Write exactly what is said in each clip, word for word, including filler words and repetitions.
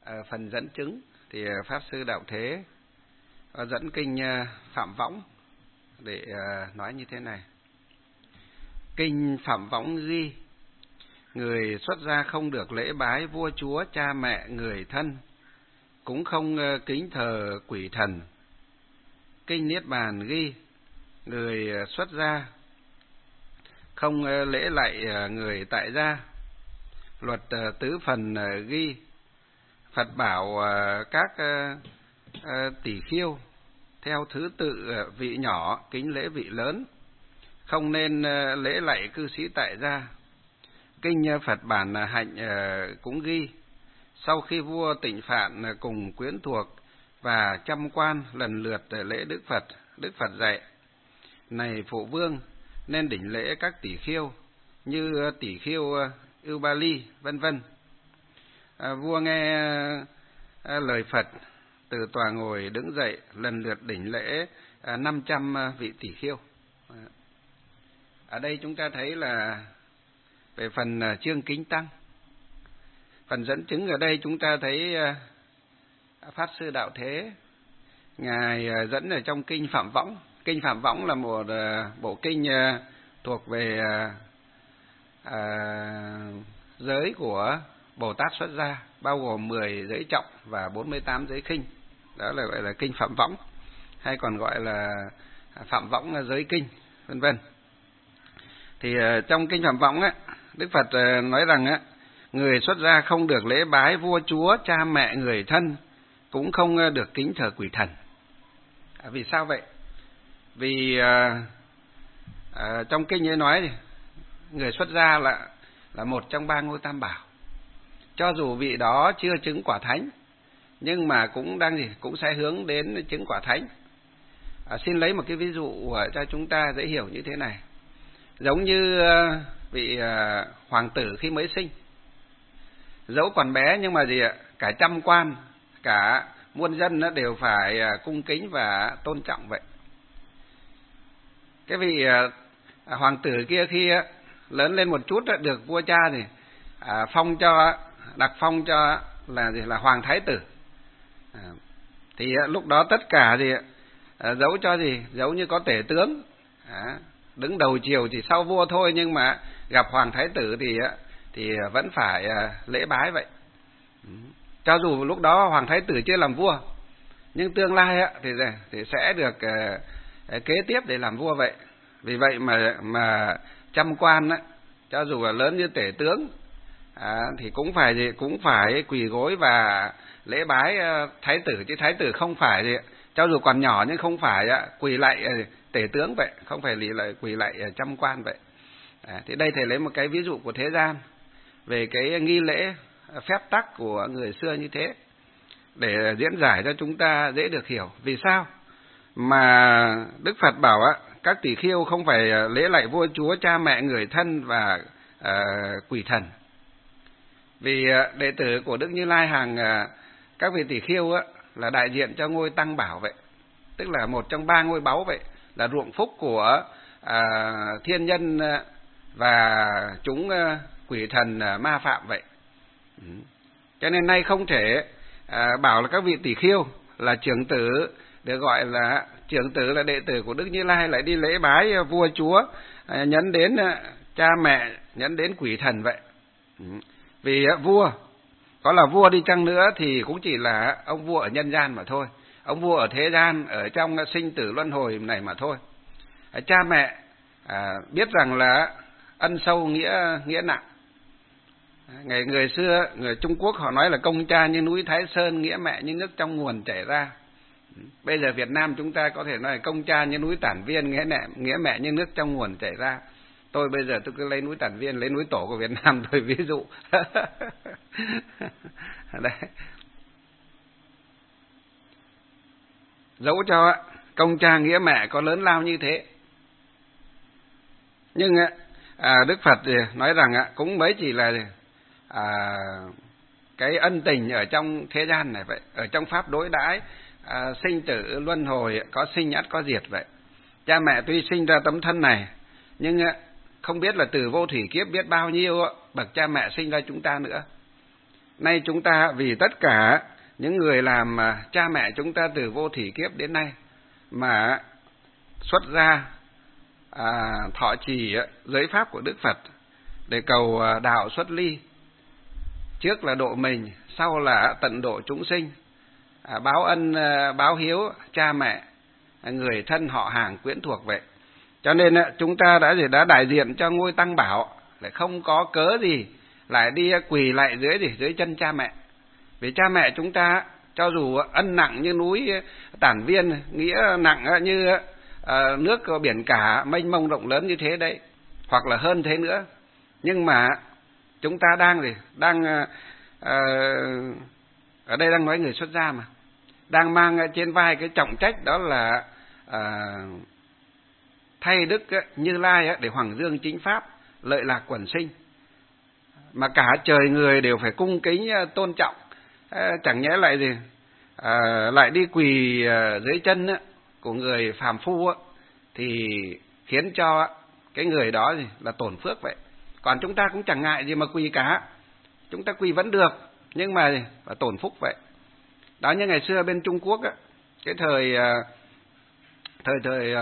Ở phần dẫn chứng thì Pháp Sư Đạo Thế dẫn kinh Phạm Võng để nói như thế này. Kinh Phạm Võng ghi: người xuất gia không được lễ bái vua chúa, cha mẹ, người thân, cũng không kính thờ quỷ thần. Kinh Niết Bàn ghi: người xuất gia không lễ lạy người tại gia. Luật tứ phần ghi: Phật bảo các tỷ khiêu theo thứ tự vị nhỏ kính lễ vị lớn, không nên lễ lạy cư sĩ tại gia. Kinh Phật Bản Hạnh cũng ghi: sau khi vua Tịnh Phạn cùng quyến thuộc và trăm quan lần lượt lễ Đức Phật, Đức Phật dạy: này phụ vương, nên đỉnh lễ các tỷ khiêu như tỷ khiêu Ưu Ba Ly, vân vân. À, vua nghe à, lời Phật, từ tòa ngồi đứng dậy lần lượt đỉnh lễ à, năm trăm vị tỷ khiêu. À, ở đây chúng ta thấy là về phần à, chương kính tăng. Phần dẫn chứng ở đây chúng ta thấy à, Pháp Sư Đạo Thế ngài à, dẫn ở trong kinh Phạm Võng. Kinh Phạm Võng là một à, bộ kinh à, thuộc về à, à, giới của Bồ Tát xuất gia, bao gồm mười giới trọng và bốn mươi tám giới khinh. Đó là gọi là kinh Phạm Võng, hay còn gọi là Phạm Võng giới kinh, vân vân. Thì trong kinh Phạm Võng á, Đức Phật nói rằng á, người xuất gia không được lễ bái vua chúa, cha mẹ, người thân, cũng không được kính thờ quỷ thần. À, vì sao vậy? Vì à, à, trong kinh ấy nói người xuất gia là là một trong ba ngôi tam bảo. Cho dù vị đó chưa chứng quả thánh, nhưng mà cũng đang gì cũng sẽ hướng đến chứng quả thánh. À, xin lấy một cái ví dụ cho chúng ta dễ hiểu như thế này. Giống như vị hoàng tử khi mới sinh, dẫu còn bé nhưng mà gì ạ, cả trăm quan, cả muôn dân nó đều phải cung kính và tôn trọng vậy. Cái vị hoàng tử kia khi lớn lên một chút được vua cha thì à, phong cho đặc phong cho là gì là hoàng thái tử. À, thì lúc đó tất cả thì à, dẫu cho gì dẫu như có tể tướng à, đứng đầu triều chỉ sau vua thôi, nhưng mà gặp hoàng thái tử thì thì vẫn phải à, lễ bái vậy. Cho dù lúc đó hoàng thái tử chưa làm vua, nhưng tương lai thì thì sẽ được à, kế tiếp để làm vua vậy. Vì vậy mà mà trăm quan á, cho dù là lớn như tể tướng à, thì cũng phải gì cũng phải quỳ gối và lễ bái thái tử, chứ thái tử không phải gì, cho dù còn nhỏ nhưng không phải quỳ lại tể tướng vậy, không phải lì lại quỳ lại trăm quan vậy. À, thì đây thầy lấy một cái ví dụ của thế gian về cái nghi lễ phép tắc của người xưa như thế để diễn giải cho chúng ta dễ được hiểu. Vì sao mà Đức Phật bảo á, các tỷ khiêu không phải lễ lạy vua chúa, cha mẹ, người thân và à, quỷ thần? Vì đệ tử của Đức Như Lai hàng à, các vị tỷ khiêu á, là đại diện cho ngôi tăng bảo vậy, tức là một trong ba ngôi báu vậy, là ruộng phúc của à, thiên nhân và chúng à, quỷ thần à, ma phạm vậy. Ừ. Cho nên nay không thể à, bảo là các vị tỷ khiêu là trưởng tử, được gọi là trưởng tử là đệ tử của Đức Như Lai lại đi lễ bái vua chúa, à, nhấn đến à, cha mẹ, nhấn đến quỷ thần vậy. Ừ. Vì à, vua có là vua đi chăng nữa thì cũng chỉ là ông vua ở nhân gian mà thôi, ông vua ở thế gian, ở trong sinh tử luân hồi này mà thôi. À, cha mẹ à, biết rằng là ân sâu nghĩa nghĩa nặng. Ngày người xưa người Trung Quốc họ nói là công cha như núi Thái Sơn, nghĩa mẹ như nước trong nguồn chảy ra. Bây giờ Việt Nam chúng ta có thể nói là công cha như núi Tản Viên, nghĩa mẹ nghĩa mẹ như nước trong nguồn chảy ra. Tôi bây giờ tôi cứ lấy núi Tản Viên, lấy núi tổ của Việt Nam tôi ví dụ. Đấy. Dẫu cho công cha nghĩa mẹ có lớn lao như thế, nhưng à, Đức Phật nói rằng cũng mới chỉ là à, cái ân tình ở trong thế gian này vậy, ở trong pháp đối đãi à, sinh tử luân hồi, có sinh ắt có diệt vậy. Cha mẹ tuy sinh ra tấm thân này, nhưng không biết là từ vô thủy kiếp biết bao nhiêu bậc cha mẹ sinh ra chúng ta nữa. nay chúng ta vì tất cả những người làm cha mẹ chúng ta từ vô thỉ kiếp đến nay mà xuất ra à, thọ trì giới pháp của Đức Phật để cầu đạo xuất ly, trước là độ mình, sau là tận độ chúng sinh, à, báo ân báo hiếu cha mẹ, người thân họ hàng quyến thuộc vậy. Cho nên chúng ta đã gì đã đại diện cho ngôi Tăng Bảo, lại không có cớ gì lại đi quỳ lại dưới gì dưới chân cha mẹ. Vì cha mẹ chúng ta cho dù ân nặng như núi Tản Viên, nghĩa nặng như uh, nước biển cả mênh mông rộng lớn như thế đấy, hoặc là hơn thế nữa, nhưng mà chúng ta đang gì đang uh, uh, ở đây đang nói người xuất gia mà, đang mang trên vai cái trọng trách đó là uh, thay Đức Như Lai để hoằng dương chính pháp, lợi lạc quần sinh, mà cả trời người đều phải cung kính tôn trọng. Chẳng nhẽ lại gì à, lại đi quỳ dưới chân của người phàm phu thì khiến cho cái người đó gì là tổn phước vậy. Còn chúng ta cũng chẳng ngại gì mà quỳ cả, chúng ta quỳ vẫn được, nhưng mà là tổn phúc vậy. Đó, như ngày xưa bên Trung Quốc cái thời thời thời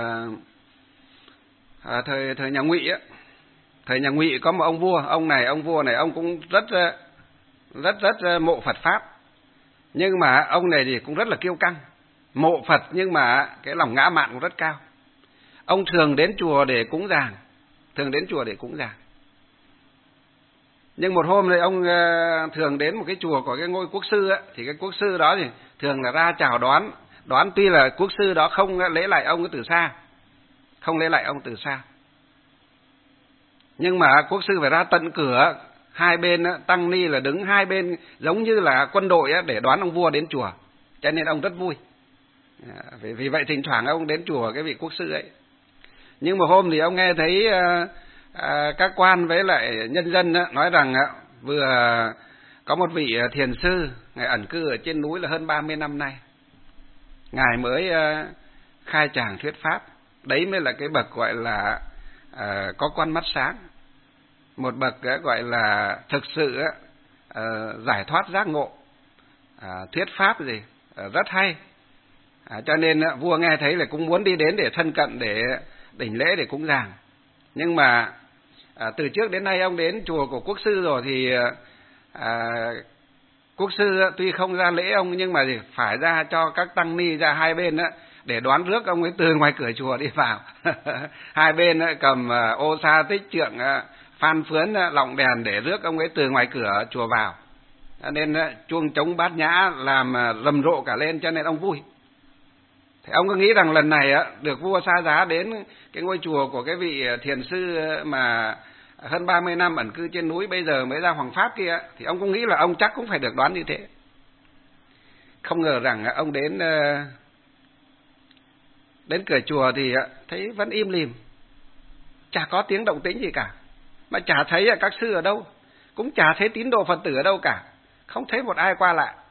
à, thời thời nhà Ngụy á, thời nhà Ngụy có một ông vua, ông này ông vua này ông cũng rất rất rất mộ Phật pháp, nhưng mà ông này thì cũng rất là kiêu căng, mộ Phật nhưng mà cái lòng ngã mạn cũng rất cao. Ông thường đến chùa để cúng dường, thường đến chùa để cúng dường. Nhưng một hôm thì ông thường đến một cái chùa của cái ngôi quốc sư á, thì cái quốc sư đó thì thường là ra chào đón, đón tuy là quốc sư đó không lễ lại ông từ xa, không lễ lại ông từ xa, nhưng mà quốc sư phải ra tận cửa, hai bên tăng ni là đứng hai bên giống như là quân đội để đón ông vua đến chùa, cho nên ông rất vui. Vì, vì vậy thỉnh thoảng ông đến chùa cái vị quốc sư ấy. Nhưng một hôm thì ông nghe thấy uh, uh, các quan với lại nhân dân uh, nói rằng uh, vừa có một vị thiền sư, ngài ẩn cư ở trên núi là hơn ba mươi năm nay, ngài mới uh, khai tràng thuyết pháp. Đấy mới là cái bậc gọi là uh, có con mắt sáng, một bậc uh, gọi là thực sự uh, giải thoát giác ngộ, uh, thuyết pháp gì uh, rất hay. À, cho nên uh, vua nghe thấy là cũng muốn đi đến để thân cận, để đỉnh lễ, để cúng dường. Nhưng mà à, từ trước đến nay ông đến chùa của quốc sư rồi thì à, quốc sư tuy không ra lễ ông, nhưng mà phải ra cho các tăng ni ra hai bên đó, để đón rước ông ấy từ ngoài cửa chùa đi vào. Hai bên đó, cầm à, ô sa tích trượng, à, phan phướn, à, lọng đèn để rước ông ấy từ ngoài cửa chùa vào. Cho nên à, chuông trống bát nhã làm à, rầm rộ cả lên, cho nên ông vui. Thì ông có nghĩ rằng lần này á, được vua xa giá đến cái ngôi chùa của cái vị thiền sư mà hơn ba mươi năm ẩn cư trên núi, bây giờ mới ra hoàng pháp kia, thì ông cũng nghĩ là ông chắc cũng phải được đón như thế. Không ngờ rằng ông đến đến cửa chùa thì thấy vẫn im lìm, chả có tiếng động tĩnh gì cả, mà chả thấy các sư ở đâu, cũng chả thấy tín đồ Phật tử ở đâu cả, không thấy một ai qua lại.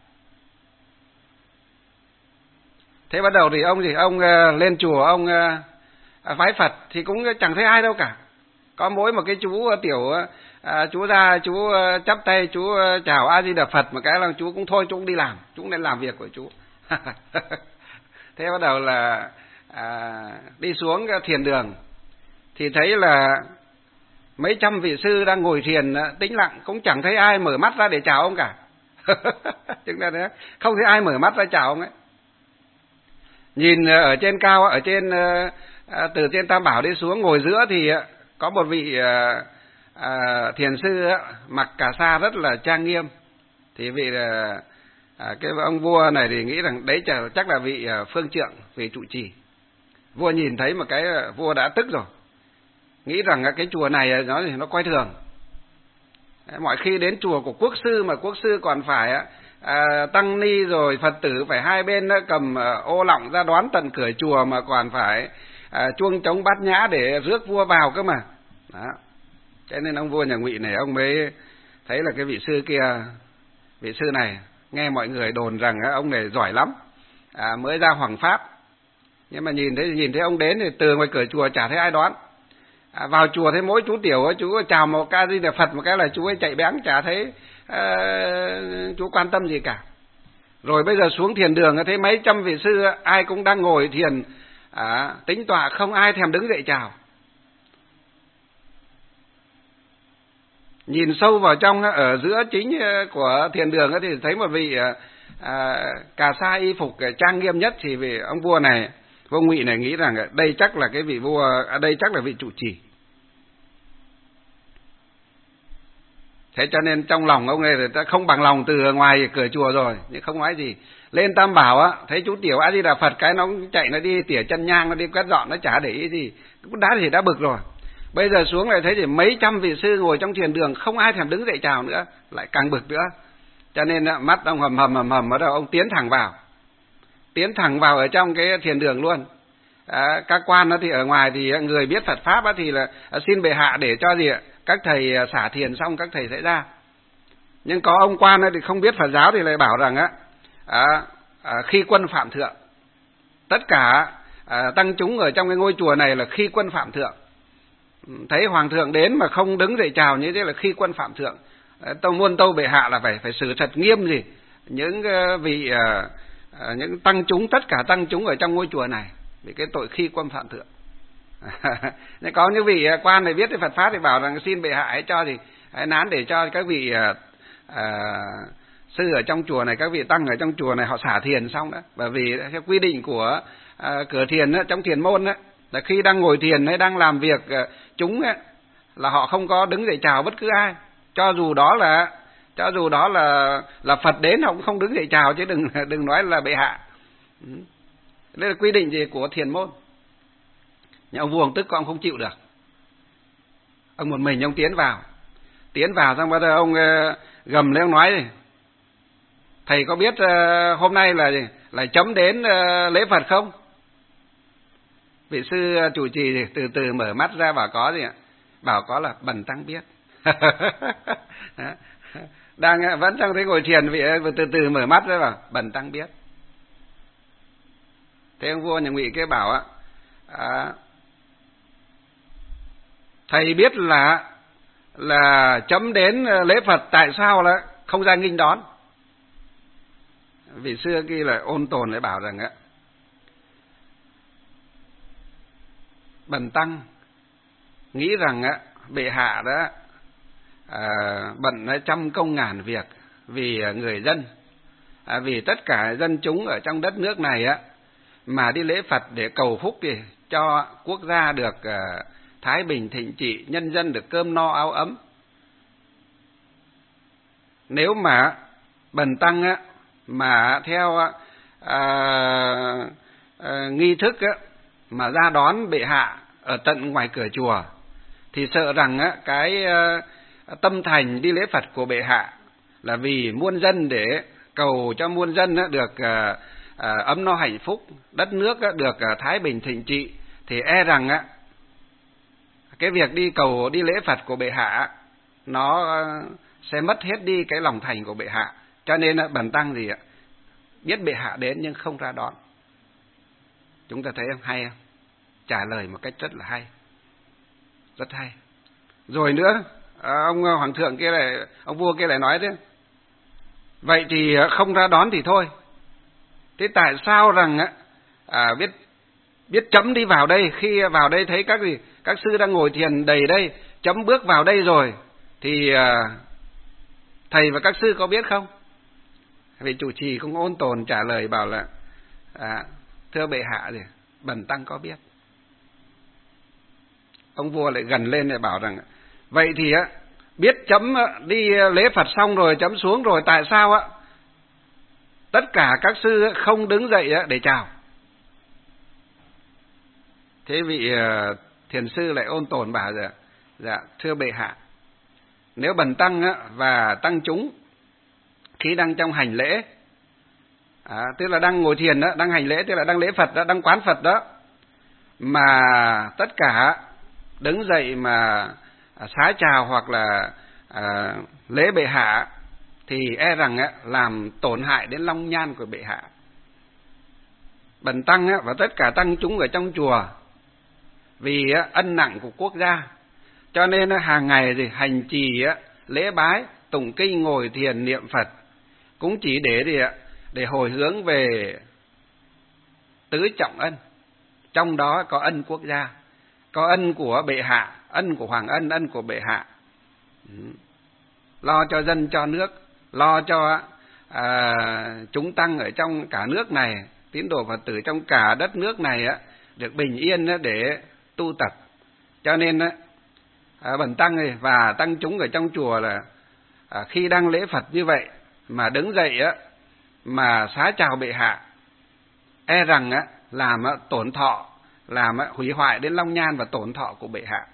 Thế bắt đầu thì ông gì ông uh, lên chùa ông uh, vái Phật thì cũng chẳng thấy ai đâu cả, có mỗi một cái chú uh, tiểu uh, chú ra chú uh, chắp tay chú uh, chào A Di Đà Phật, một cái là chú cũng thôi, chú cũng đi làm, chú cũng nên làm việc của chú. Thế bắt đầu là uh, đi xuống uh, thiền đường thì thấy là mấy trăm vị sư đang ngồi thiền uh, tĩnh lặng, cũng chẳng thấy ai mở mắt ra để chào ông cả. Chúng ta thấy không thấy ai mở mắt ra chào ông ấy. Nhìn ở trên cao, ở trên từ trên Tam Bảo đi xuống ngồi giữa thì có một vị thiền sư mặc cà sa rất là trang nghiêm. Thì vị cái ông vua này thì nghĩ rằng đấy chắc là vị phương trượng, vị trụ trì. Vua nhìn thấy một cái, vua đã tức rồi, nghĩ rằng cái chùa này nó nó coi thường. Mọi khi đến chùa của quốc sư mà quốc sư còn phải À, tăng ni rồi Phật tử phải hai bên đó cầm à, ô lọng ra đón tận cửa chùa, mà còn phải à, chuông trống bát nhã để rước vua vào cơ mà. Đó. Cho nên ông vua nhà Ngụy này ông mới thấy là cái vị sư kia, vị sư này nghe mọi người đồn rằng à, ông này giỏi lắm, à, mới ra hoàng pháp, nhưng mà nhìn thấy nhìn thấy ông đến thì từ ngoài cửa chùa chả thấy ai đón. À, vào chùa thấy mỗi chú tiểu chú chào một ca Di Đà Phật một cái là chú ấy chạy bén, chả thấy chú quan tâm gì cả. Rồi bây giờ xuống thiền đường thấy mấy trăm vị sư ai cũng đang ngồi thiền à, tĩnh tọa, không ai thèm đứng dậy chào. Nhìn sâu vào trong, ở giữa chính của thiền đường thì thấy một vị à, cà sa y phục trang nghiêm nhất, thì vị ông vua này, vua Ngụy này nghĩ rằng đây chắc là cái vị vua, à, đây chắc là vị trụ trì. Thế cho nên trong lòng ông này ta không bằng lòng từ ngoài cửa chùa rồi, nhưng không nói gì. Lên Tam Bảo á, thấy chú Tiểu A Di Đà Phật cái nó chạy, nó đi tỉa chân nhang, nó đi quét dọn, nó chả để ý gì, đã thì đã bực rồi. Bây giờ xuống lại thấy thì mấy trăm vị sư ngồi trong thiền đường, không ai thèm đứng dậy chào nữa, lại càng bực nữa. Cho nên mắt ông hầm hầm hầm hầm, ở đâu ông tiến thẳng vào, tiến thẳng vào ở trong cái thiền đường luôn. À, các quan đó thì ở ngoài thì người biết Phật pháp đó thì là xin bệ hạ để cho gì ạ, các thầy xả thiền xong các thầy sẽ ra. Nhưng có ông quan thì không biết Phật giáo thì lại bảo rằng á, à, à, khi quân phạm thượng, tất cả à, tăng chúng ở trong cái ngôi chùa này là khi quân phạm thượng. Thấy hoàng thượng đến mà không đứng dậy chào như thế là khi quân phạm thượng. Tâu muôn tâu bệ hạ là phải phải xử thật nghiêm gì những vị à, à, những tăng chúng, tất cả tăng chúng ở trong ngôi chùa này vì cái tội khi quân phạm thượng. Nhưng có những vị quan này biết cái Phật pháp thì bảo rằng xin bệ hạ hãy cho thì hãy nán để cho các vị à, à, sư ở trong chùa này, các vị tăng ở trong chùa này họ xả thiền xong đó. Bởi vì theo quy định của à, cửa thiền đó, trong thiền môn đó, là khi đang ngồi thiền hay đang làm việc chúng ấy, là họ không có đứng dậy chào bất cứ ai, cho dù đó là cho dù đó là là Phật đến họ cũng không đứng dậy chào, chứ đừng đừng nói là bệ hạ. Đây là quy định gì của thiền môn. Nhưng ông vua ông tức, ông không chịu được, ông một mình ông tiến vào tiến vào xong bắt đầu ông gầm lên, ông nói gì: thầy có biết hôm nay là gì là chấm đến lễ Phật không? Vị sư chủ trì thì từ từ mở mắt ra bảo có gì ạ? Bảo có là bần tăng biết. Đang vẫn trong thế ngồi thiền, vị từ từ mở mắt ra bảo bần tăng biết. Thế ông vua nhà Ngụy cái bảo á, à, thầy biết là là chấm đến lễ Phật, tại sao là không ra nghinh đón? Vị xưa kia là ôn tồn để bảo rằng á, bần tăng nghĩ rằng á, bệ hạ đó à, bận trăm công ngàn việc vì người dân, à, vì tất cả dân chúng ở trong đất nước này á, mà đi lễ Phật để cầu phúc thì cho quốc gia được à, thái bình thịnh trị, nhân dân được cơm no áo ấm. Nếu mà bần tăng á, mà theo à, à, nghi thức á, mà ra đón bệ hạ ở tận ngoài cửa chùa thì sợ rằng á, cái à, tâm thành đi lễ Phật của bệ hạ là vì muôn dân, để cầu cho muôn dân á, được à, à, ấm no hạnh phúc, đất nước á, được à, thái bình thịnh trị, thì e rằng á, cái việc đi cầu đi lễ Phật của bệ hạ nó sẽ mất hết đi cái lòng thành của bệ hạ. Cho nên á, bần tăng gì ạ, biết bệ hạ đến nhưng không ra đón. Chúng ta thấy không, hay không? Trả lời một cách rất là hay, rất hay. Rồi nữa, ông hoàng thượng kia lại, ông vua kia lại nói thế: vậy thì không ra đón thì thôi, thế tại sao rằng á, à, biết biết chấm đi vào đây, khi vào đây thấy các gì các sư đang ngồi thiền đầy đây, chấm bước vào đây rồi thì à, thầy và các sư có biết không? Vị chủ trì cũng ôn tồn trả lời bảo là à, thưa bệ hạ gì, bần tăng có biết. Ông vua lại gần lên để bảo rằng vậy thì á, biết chấm đi lễ Phật xong rồi, chấm xuống rồi, tại sao á tất cả các sư không đứng dậy để chào? Thế vị thiền sư lại ôn tồn bảo rằng dạ thưa bệ hạ, nếu bần tăng và tăng chúng khi đang trong hành lễ, à, tức là đang ngồi thiền đó, đang hành lễ, tức là đang lễ Phật đó, đang quán Phật đó, mà tất cả đứng dậy mà xá chào hoặc là à, lễ bệ hạ, thì e rằng á, làm tổn hại đến long nhan của bệ hạ. Bần tăng á, và tất cả tăng chúng ở trong chùa vì á, ân nặng của quốc gia, cho nên á, hàng ngày thì hành trì á, lễ bái tụng kinh ngồi thiền niệm Phật cũng chỉ để để, để hồi hướng về tứ trọng ân. Trong đó có ân quốc gia, có ân của bệ hạ, ân của hoàng ân, ân của bệ hạ. Lo cho dân cho nước, lo cho à, chúng tăng ở trong cả nước này, tín đồ Phật tử trong cả đất nước này á, được bình yên á, để tu tập. Cho nên á, à, bần tăng này và tăng chúng ở trong chùa là à, khi đang lễ Phật như vậy mà đứng dậy á, mà xá chào bệ hạ, e rằng á, làm á, tổn thọ, làm á, hủy hoại đến long nhan và tổn thọ của bệ hạ.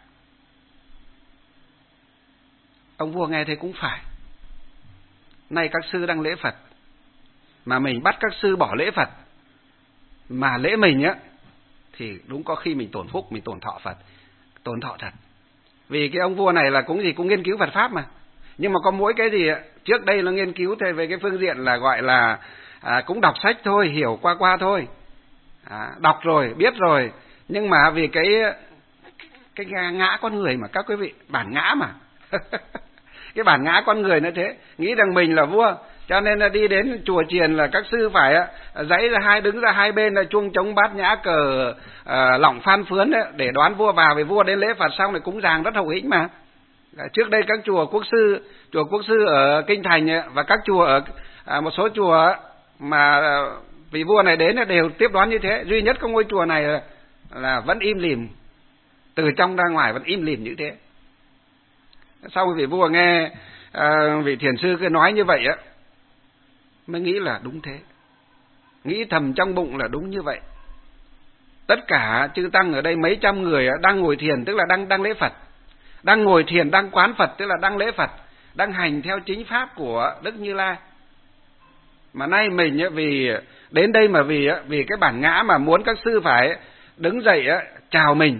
Ông vua nghe thế cũng phải. Nay các sư đang lễ Phật mà mình bắt các sư bỏ lễ Phật mà lễ mình á, thì đúng có khi mình tổn phúc, mình tổn thọ Phật, tổn thọ thật. Vì cái ông vua này là cũng gì cũng nghiên cứu Phật pháp mà, nhưng mà có mỗi cái gì ạ, trước đây nó nghiên cứu về cái phương diện là gọi là à, cũng đọc sách thôi, hiểu qua qua thôi, à, đọc rồi biết rồi, nhưng mà vì cái cái ngã con người mà các quý vị, bản ngã mà cái bản ngã con người nó thế, nghĩ rằng mình là vua, cho nên là đi đến chùa chiền là các sư phải dãy ra hai, đứng ra hai bên là chuông trống bát nhã cờ à, lỏng phan phướn đấy, để đoán vua vào. Vì vua đến lễ Phật xong này cúng dường rất hậu hĩnh mà. Trước đây các chùa quốc sư, chùa quốc sư ở kinh thành và các chùa ở à, một số chùa mà vị vua này đến đều tiếp đón như thế, duy nhất có ngôi chùa này là, là vẫn im lìm, từ trong ra ngoài vẫn im lìm như thế. Sau vị vua nghe à, vị thiền sư cứ nói như vậy á, mới nghĩ là đúng thế, nghĩ thầm trong bụng là đúng như vậy. Tất cả chư tăng ở đây mấy trăm người đang ngồi thiền, tức là đang đang lễ Phật, đang ngồi thiền, đang quán Phật, tức là đang lễ Phật, đang hành theo chính pháp của Đức Như Lai. Mà nay mình vì đến đây mà vì vì cái bản ngã mà muốn các sư phải đứng dậy chào mình.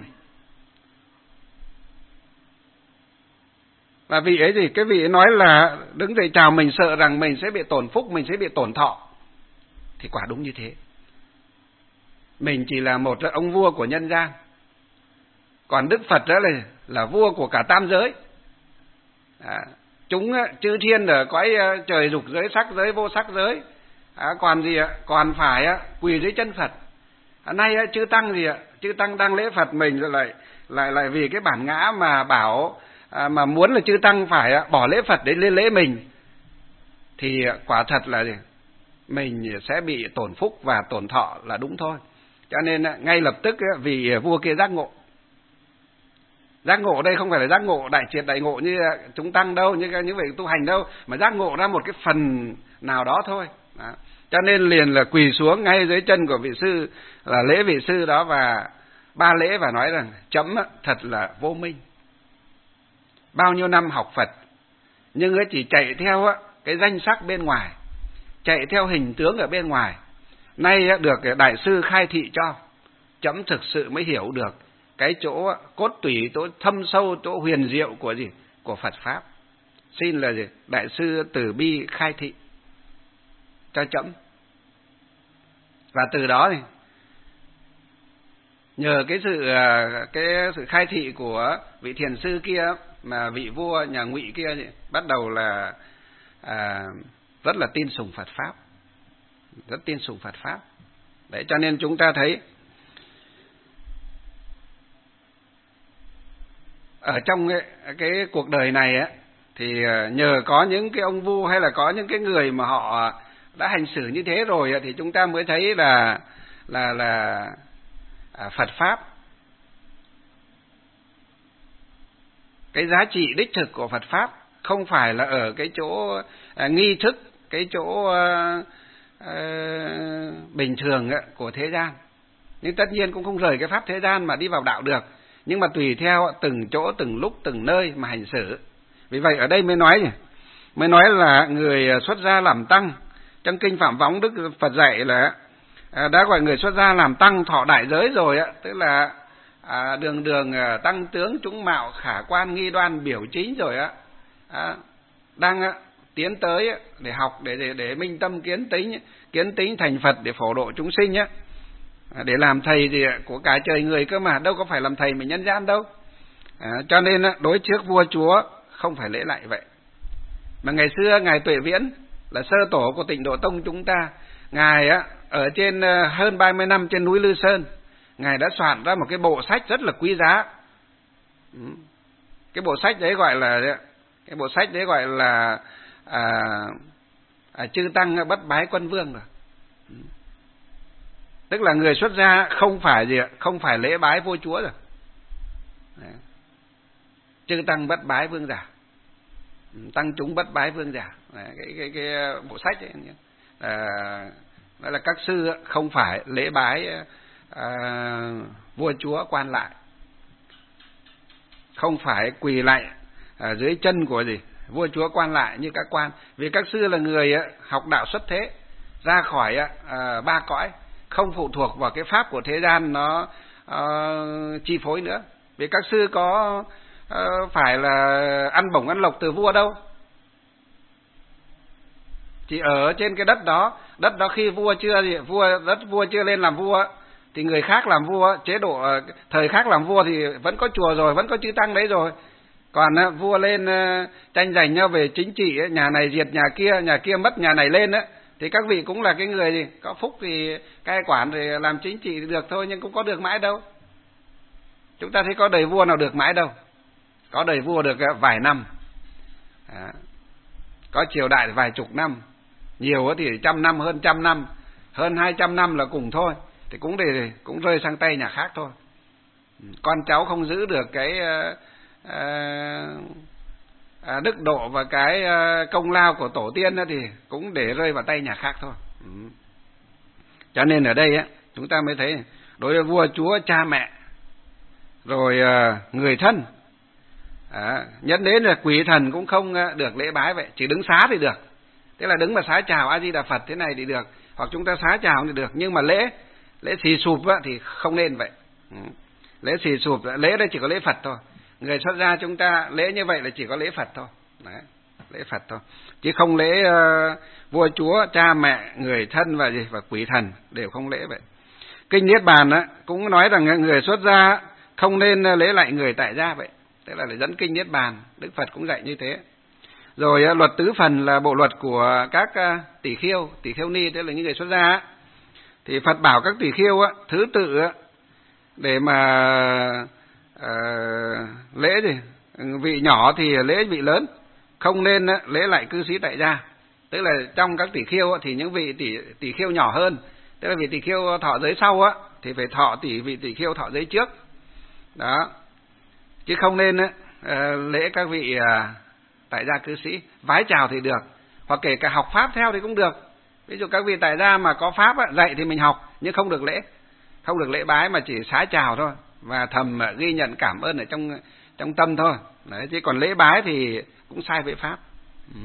Và vị ấy gì, cái vị ấy nói là đứng dậy chào mình, sợ rằng mình sẽ bị tổn phúc, mình sẽ bị tổn thọ. Thì quả đúng như thế. Mình chỉ là một ông vua của nhân gian, còn Đức Phật đó là, là vua của cả tam giới. À, chúng chư thiên ở cõi trời dục giới, sắc giới, vô sắc giới, à, còn gì ạ? Còn phải quỳ dưới chân Phật. À, nay chư tăng gì ạ? Chư tăng đang lễ Phật, mình rồi lại lại lại vì cái bản ngã mà bảo à, mà muốn là chư tăng phải bỏ lễ Phật để lên lễ mình, thì quả thật là gì? Mình sẽ bị tổn phúc và tổn thọ là đúng thôi. Cho nên ngay lập tức vì vua kia giác ngộ. Giác ngộ đây không phải là giác ngộ đại triệt đại ngộ như chúng tăng đâu, như những vị tu hành đâu, mà giác ngộ ra một cái phần nào đó thôi. Đó. Cho nên liền là quỳ xuống ngay dưới chân của vị sư, là lễ vị sư đó và ba lễ và nói rằng chấm thật là vô minh. Bao nhiêu năm học Phật nhưng chỉ chạy theo cái danh sắc bên ngoài, chạy theo hình tướng ở bên ngoài. Nay được đại sư khai thị cho, chấm thực sự mới hiểu được cái chỗ cốt tủy, chỗ thâm sâu, chỗ huyền diệu của gì? Của Phật Pháp. Xin là gì? Đại sư từ bi khai thị cho chấm. Và từ đó thì nhờ cái sự cái sự khai thị của vị thiền sư kia mà vị vua nhà Ngụy kia thì bắt đầu là à, rất là tin sùng Phật Pháp, rất tin sùng Phật Pháp. Đấy, cho nên chúng ta thấy ở trong cái, cái cuộc đời này á, thì nhờ có những cái ông vua hay là có những cái người mà họ đã hành xử như thế rồi thì chúng ta mới thấy là là là à, Phật Pháp, cái giá trị đích thực của Phật Pháp không phải là ở cái chỗ à, nghi thức, cái chỗ à, à, bình thường á, của thế gian. Nhưng tất nhiên cũng không rời cái pháp thế gian mà đi vào đạo được, nhưng mà tùy theo từng chỗ, từng lúc, từng nơi mà hành xử. Vì vậy ở đây mới nói nhỉ, mới nói là người xuất gia làm tăng. Trong kinh Phạm Võng Đức Phật dạy là đã gọi người xuất gia làm tăng thọ đại giới rồi á, tức là à, đường đường tăng tướng chúng mạo khả quan nghi đoan biểu chính rồi á, à, đang á, tiến tới á, để học để, để để minh tâm kiến tính, kiến tính thành Phật để phổ độ chúng sinh á, để làm thầy gì của cả trời người cơ mà, đâu có phải làm thầy mình nhân gian đâu. À, cho nên á, đối trước vua chúa không phải lễ lại vậy. Mà ngày xưa ngài Tuệ Viễn là sơ tổ của Tịnh Độ Tông chúng ta, ngài á ở trên hơn ba mươi năm trên núi Lư Sơn, ngài đã soạn ra một cái bộ sách rất là quý giá. Cái bộ sách đấy gọi là cái bộ sách đấy gọi là à, à, Chư Tăng Bất Bái Quân Vương rồi. Tức là người xuất gia không phải gì ạ, không phải lễ bái vua chúa rồi. Đấy. Chư Tăng Bất Bái Vương giả, tăng chúng bất bái vương giả. Đấy, cái, cái, cái bộ sách ấy, à, đó là các sư không phải lễ bái à, vua chúa quan lại, không phải quỳ lạy ở dưới chân của gì vua chúa quan lại như các quan, vì các sư là người học đạo xuất thế, ra khỏi à, ba cõi, không phụ thuộc vào cái pháp của thế gian nó à, chi phối nữa. Vì các sư có à, phải là ăn bổng ăn lộc từ vua đâu, chỉ ở trên cái đất đó. Đất đó khi vua chưa gì vua đất vua chưa lên làm vua thì người khác làm vua, chế độ thời khác làm vua thì vẫn có chùa rồi, vẫn có chư tăng đấy rồi. Còn vua lên tranh giành nhau về chính trị, nhà này diệt nhà kia, nhà kia mất nhà này lên á, thì các vị cũng là cái người gì có phúc thì cai quản thì làm chính trị thì được thôi, nhưng cũng có được mãi đâu. Chúng ta thấy có đời vua nào được mãi đâu, có đời vua được vài năm, à, có triều đại vài chục năm, nhiều thì trăm năm, hơn trăm năm, hơn hai trăm năm là cùng thôi, thì cũng để cũng rơi sang tay nhà khác thôi. Con cháu không giữ được cái uh, uh, đức độ và cái uh, công lao của tổ tiên thì cũng để rơi vào tay nhà khác thôi. Ừ. Cho nên ở đây á, chúng ta mới thấy đối với vua chúa, cha mẹ, rồi uh, người thân, à, nhất đến là quỷ thần cũng không được lễ bái vậy, chỉ đứng xá thì được. Thế là đứng mà xá chào A Di Đà Phật thế này thì được, hoặc chúng ta xá chào thì được, nhưng mà lễ lễ xì sụp á, thì không nên vậy. Ừ. Lễ xì sụp, lễ đây chỉ có lễ Phật thôi. Người xuất gia chúng ta lễ như vậy là chỉ có lễ Phật thôi. Đấy, lễ Phật thôi, chứ không lễ uh, vua chúa, cha mẹ, người thân và gì và quỷ thần đều không lễ vậy. Kinh Niết Bàn á cũng nói rằng người xuất gia không nên lễ lại người tại gia vậy. Thế là để dẫn kinh Niết Bàn, Đức Phật cũng dạy như thế. Rồi luật tứ phần là bộ luật của các tỷ khiêu, tỷ khiêu ni, tức là những người xuất gia. Thì Phật bảo các tỷ khiêu á, thứ tự á, để mà uh, lễ gì, vị nhỏ thì lễ vị lớn, không nên á, lễ lại cư sĩ tại gia. Tức là trong các tỷ khiêu á, thì những vị tỷ tỷ khiêu nhỏ hơn, tức là vị tỷ khiêu thọ giới sau á, thì phải thọ tỷ vị tỷ khiêu thọ giới trước. Đó. Chứ không nên á, uh, lễ các vị uh, tại gia cư sĩ. Vái chào thì được, hoặc kể cả học pháp theo thì cũng được. Ví dụ các vị tại gia mà có pháp á, dạy thì mình học, nhưng không được lễ, không được lễ bái, mà chỉ xá chào thôi và thầm ghi nhận cảm ơn ở trong trong tâm thôi. Đấy, chứ còn lễ bái thì cũng sai với pháp. Ừ.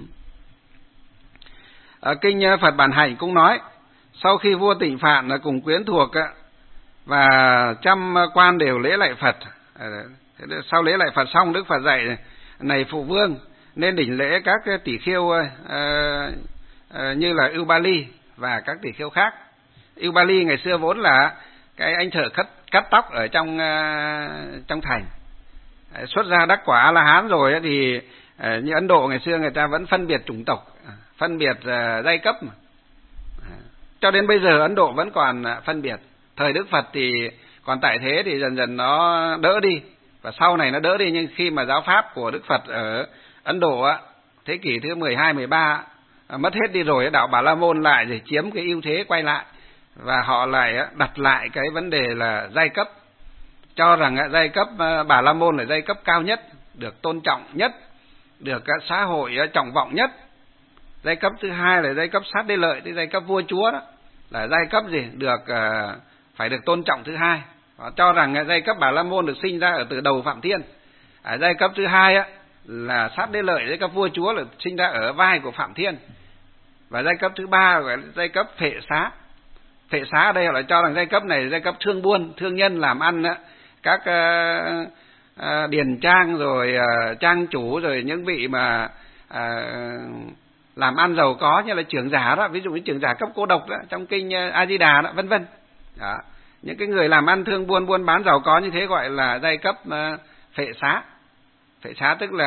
Ở kinh Phật Bản Hạnh cũng nói, sau khi vua Tịnh Phạn cùng quyến thuộc á, và trăm quan đều lễ lại Phật. Sau lễ lại Phật xong, Đức Phật dạy này phụ vương, nên đỉnh lễ các tỷ khiêu uh, uh, như là Ưu Ba Ly và các tỷ khiêu khác. Ưu Ba Ly ngày xưa vốn là cái anh thợ cắt cắt tóc ở trong uh, trong thành. Uh, xuất gia đắc quả A La Hán rồi uh, thì uh, như Ấn Độ ngày xưa người ta vẫn phân biệt chủng tộc, uh, phân biệt uh, giai cấp mà. Uh, cho đến bây giờ Ấn Độ vẫn còn uh, phân biệt. Thời Đức Phật thì còn tại thế thì dần dần nó đỡ đi, và sau này nó đỡ đi, nhưng khi mà giáo pháp của Đức Phật ở Ấn Độ á, thế kỷ thứ mười hai, mười ba mất hết đi rồi, đạo Bà La Môn lại để chiếm cái ưu thế quay lại, và họ lại đặt lại cái vấn đề là giai cấp, cho rằng giai cấp Bà La Môn là giai cấp cao nhất, được tôn trọng nhất, được các xã hội trọng vọng nhất. Giai cấp thứ hai là giai cấp sát đế lợi, tức giai cấp vua chúa đó, là giai cấp gì được phải được tôn trọng thứ hai. Họ cho rằng giai cấp Bà La Môn được sinh ra ở từ đầu Phạm Thiên. Ở giai cấp thứ hai á là sát đế lợi, giai cấp vua chúa là sinh ra ở vai của Phạm Thiên. Và giai cấp thứ ba gọi là giai cấp phệ xá. Phệ xá ở đây họ lại cho rằng giai cấp này là giai cấp thương buôn, thương nhân làm ăn á, các uh, uh, điền trang rồi uh, trang chủ, rồi những vị mà uh, làm ăn giàu có như là trưởng giả đó, ví dụ như trưởng giả cấp cô độc đó trong kinh A Di Đà đó, vân vân. Đó. Những cái người làm ăn thương buôn buôn bán giàu có như thế gọi là giai cấp uh, phệ xá. Phệ xá tức là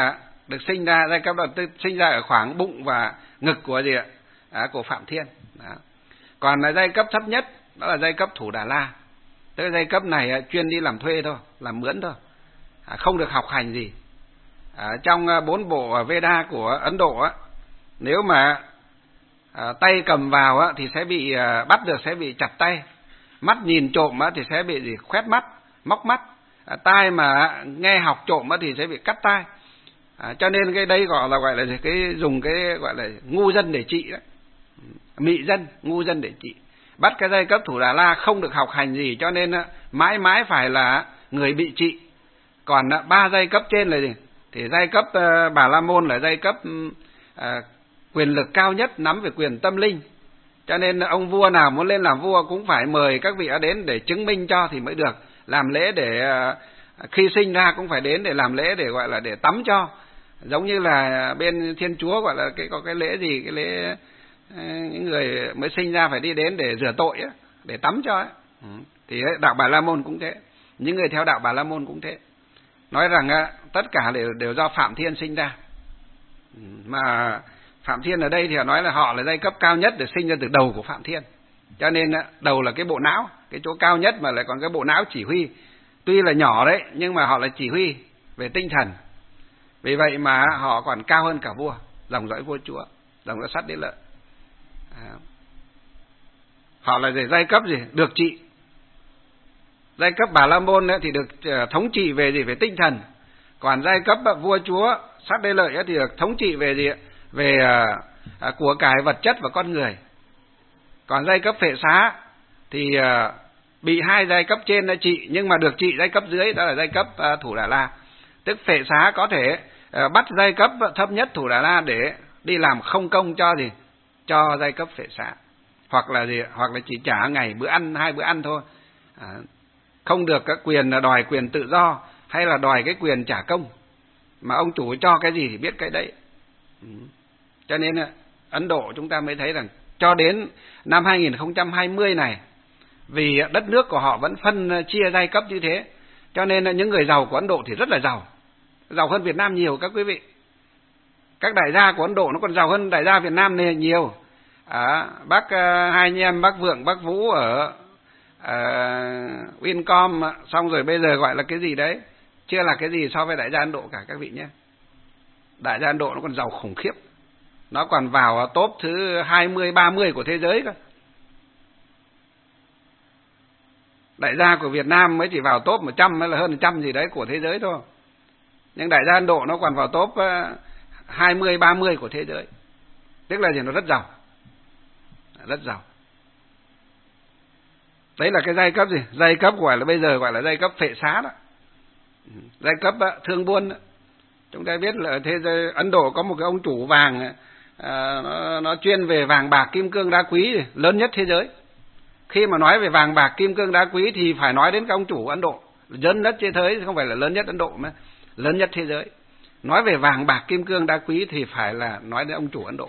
được sinh ra, giai cấp đầu tư sinh ra ở khoảng bụng và ngực của gì ạ? À, của Phạm Thiên. Đó. Còn là giai cấp thấp nhất đó là giai cấp Thủ Đà La. Tức là giai cấp này chuyên đi làm thuê thôi, làm mướn thôi, à, không được học hành gì. À, trong bốn bộ Veda của Ấn Độ á, nếu mà à, tay cầm vào á, thì sẽ bị à, bắt được sẽ bị chặt tay, mắt nhìn trộm á, thì sẽ bị gì? Khoét mắt, móc mắt, à, tai mà nghe học trộm á, thì sẽ bị cắt tai. À, cho nên cái đây gọi là gọi là cái dùng cái gọi là ngu dân để trị đó, mị dân, ngu dân để trị. Bắt cái giai cấp Thủ Đà La không được học hành gì, cho nên á, mãi mãi phải là người bị trị. Còn á, ba giai cấp trên là gì? Thì giai cấp uh, Bà La Môn là giai cấp uh, quyền lực cao nhất, nắm về quyền tâm linh. Cho nên ông vua nào muốn lên làm vua cũng phải mời các vị đến để chứng minh cho thì mới được. Làm lễ để uh, khi sinh ra cũng phải đến để làm lễ, để gọi là để tắm cho. Giống như là bên Thiên Chúa gọi là cái có cái lễ gì, cái lễ uh, những người mới sinh ra phải đi đến để rửa tội ấy, để tắm cho ấy. Ừ. Thì đạo Bà La Môn cũng thế, những người theo đạo Bà La Môn cũng thế. Nói rằng á, tất cả đều đều do Phạm Thiên sinh ra. Mà Phạm Thiên ở đây thì họ nói là họ là giai cấp cao nhất để sinh ra từ đầu của Phạm Thiên. Cho nên á, đầu là cái bộ não, cái chỗ cao nhất, mà lại còn cái bộ não chỉ huy. Tuy là nhỏ đấy, nhưng mà họ là chỉ huy về tinh thần. Vì vậy mà họ còn cao hơn cả vua, dòng dõi vua chúa, dòng dõi Sát Đế Lợi. À. Họ là giai cấp gì? Được trị. Giai cấp Bà La Môn thì được thống trị về gì? Về tinh thần. Còn giai cấp vua chúa Sát Đế Lợi thì được thống trị về gì? Về à, của cải vật chất và con người. Còn giai cấp Phệ Xá thì à, bị hai giai cấp trên đã trị, nhưng mà được trị giai cấp dưới, đó là giai cấp à, Thủ Đà La. Tức Phệ Xá có thể à, bắt giai cấp thấp nhất Thủ Đà La để đi làm không công cho gì? Cho giai cấp Phệ Xá. Hoặc là gì? Hoặc là chỉ trả ngày bữa ăn, hai bữa ăn thôi. À, không được các quyền đòi quyền tự do hay là đòi cái quyền trả công, mà ông chủ cho cái gì thì biết cái đấy. Ừ. Cho nên Ấn Độ chúng ta mới thấy rằng cho đến năm hai nghìn không trăm hai mươi này, vì đất nước của họ vẫn phân chia giai cấp như thế, cho nên những người giàu của Ấn Độ thì rất là giàu, giàu hơn Việt Nam nhiều các quý vị. Các đại gia của Ấn Độ nó còn giàu hơn đại gia Việt Nam này nhiều. À, bác hai anh em bác Vượng, bác Vũ ở Uh, Wincom, xong rồi bây giờ gọi là cái gì đấy, chưa là cái gì so với đại gia Ấn Độ cả các vị nhé. Đại gia Ấn Độ nó còn giàu khủng khiếp, nó còn vào top thứ hai mươi, ba mươi của thế giới cơ. Đại gia của Việt Nam mới chỉ vào top một trăm hay là hơn một trăm gì đấy của thế giới thôi, nhưng đại gia Ấn Độ nó còn vào top hai mươi, ba mươi của thế giới. Tức là gì? Nó rất giàu, rất giàu. Đấy là cái giai cấp gì? Giai cấp gọi là bây giờ gọi là giai cấp Phệ Xá đó. Giai cấp đó, thương buôn đó. Chúng ta biết là thế giới Ấn Độ có một cái ông chủ vàng, à, nó, nó chuyên về vàng bạc kim cương đá quý lớn nhất thế giới. Khi mà nói về vàng bạc kim cương đá quý thì phải nói đến cái ông chủ Ấn Độ, lớn nhất thế giới, không phải là lớn nhất Ấn Độ mà lớn nhất thế giới. Nói về vàng bạc kim cương đá quý thì phải là nói đến ông chủ Ấn Độ,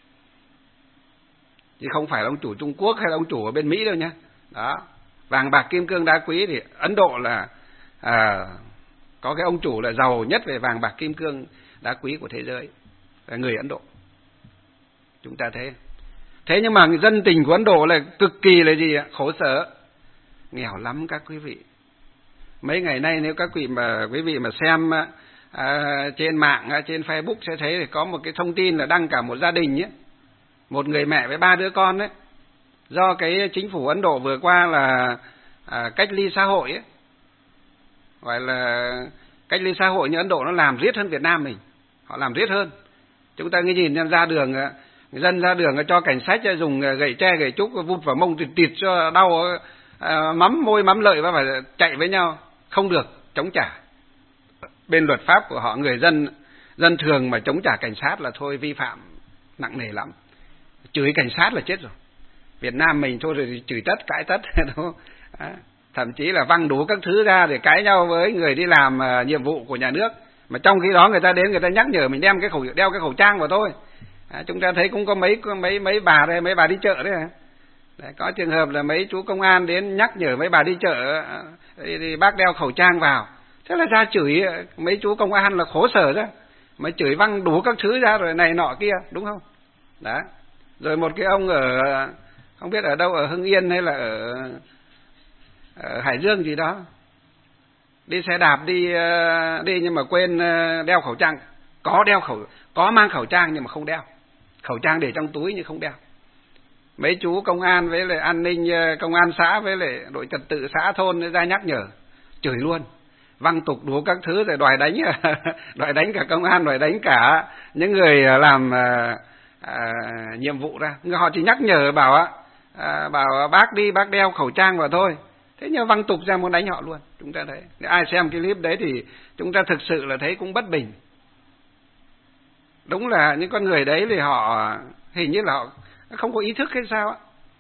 chứ không phải là ông chủ Trung Quốc hay là ông chủ ở bên Mỹ đâu nhé. Đó, vàng bạc kim cương đá quý thì Ấn Độ là à, có cái ông chủ là giàu nhất về vàng bạc kim cương đá quý của thế giới, là người Ấn Độ. Chúng ta thấy. Thế nhưng mà dân tình của Ấn Độ là cực kỳ là gì ạ? Khổ sở, nghèo lắm các quý vị. Mấy ngày nay nếu các quý vị mà quý vị mà xem à, trên mạng, trên Facebook sẽ thấy có một cái thông tin là đăng cả một gia đình ấy, một người mẹ với ba đứa con ấy. Do cái chính phủ Ấn Độ vừa qua là à, cách ly xã hội ấy, gọi là cách ly xã hội như Ấn Độ nó làm riết hơn Việt Nam mình, họ làm riết hơn. Chúng ta nghe nhìn ra đường, người dân ra đường cho cảnh sát dùng gậy tre gậy trúc vụt vào mông tịt tịt cho đau, à, mắm môi mắm lợi và phải chạy với nhau, không được chống trả. Bên luật pháp của họ, người dân dân thường mà chống trả cảnh sát là thôi vi phạm nặng nề lắm, chửi cảnh sát là chết rồi. Việt Nam mình thôi rồi chửi tất cãi tất đúng. À, thậm chí là văng đủ các thứ ra để cãi nhau với người đi làm uh, nhiệm vụ của nhà nước, mà trong khi đó người ta đến người ta nhắc nhở mình đem cái khẩu đeo cái khẩu trang vào thôi. À, chúng ta thấy cũng có mấy có mấy mấy bà đây, mấy bà đi chợ đấy, đấy, có trường hợp là mấy chú công an đến nhắc nhở mấy bà đi chợ thì, thì bác đeo khẩu trang vào, thế là ra chửi mấy chú công an là khổ sở đó. mà chửi văng đủ các thứ ra rồi này nọ kia, đúng không? Đó. Rồi một cái ông ở không biết ở đâu, ở Hưng Yên hay là ở, ở Hải Dương gì đó, đi xe đạp đi đi nhưng mà quên đeo khẩu trang, có đeo khẩu có mang khẩu trang nhưng mà không đeo. Khẩu trang để trong túi nhưng không đeo. Mấy chú công an với lại an ninh công an xã với lại đội trật tự xã thôn ra nhắc nhở, chửi luôn, văng tục đủ các thứ rồi đòi đánh đòi đánh cả công an, đòi đánh cả những người làm à, à, nhiệm vụ ra. Họ chỉ nhắc nhở bảo à, bảo bác đi bác đeo khẩu trang vào thôi. Thế nhưng văng tục ra muốn đánh họ luôn. Chúng ta thấy, ai xem cái clip đấy thì chúng ta thực sự là thấy cũng bất bình. Đúng là những con người đấy thì họ hình như là họ không có ý thức hay sao á.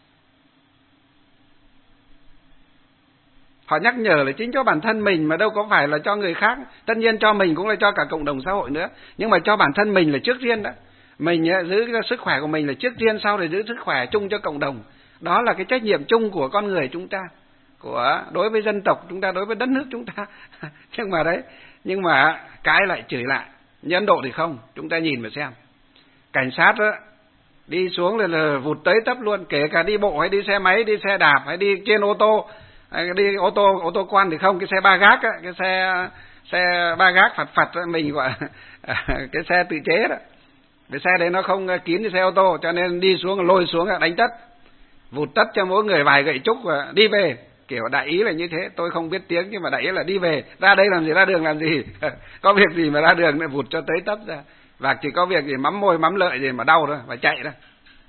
Họ nhắc nhở là chính cho bản thân mình mà đâu có phải là cho người khác. Tất nhiên cho mình cũng là cho cả cộng đồng xã hội nữa. Nhưng mà cho bản thân mình là trước tiên đó. Mình giữ sức khỏe của mình là trước tiên, sau rồi giữ sức khỏe chung cho cộng đồng. Đó là cái trách nhiệm chung của con người chúng ta, của đối với dân tộc chúng ta, đối với đất nước chúng ta. Nhưng mà đấy, nhưng mà cái lại chửi lại. Như Ấn Độ thì không, chúng ta nhìn mà xem. Cảnh sát đó, đi xuống là, là vụt tới tấp luôn, kể cả đi bộ hay đi xe máy, đi xe đạp hay đi trên ô tô, hay đi ô tô ô tô quan thì không, cái xe ba gác á, cái xe xe ba gác phật phật đó, mình gọi cái xe tự chế đó. Cái xe đấy nó không kín như xe ô tô, cho nên đi xuống lôi xuống đánh tất, vụt tất cho mỗi người vài gậy trúc và đi về. Kiểu đại ý là như thế, tôi không biết tiếng nhưng mà đại ý là đi về, ra đây làm gì, ra đường làm gì, có việc gì mà ra đường lại vụt cho tới tấp ra, và chỉ có việc gì mắm môi mắm lợi gì mà đau thôi, và chạy đó.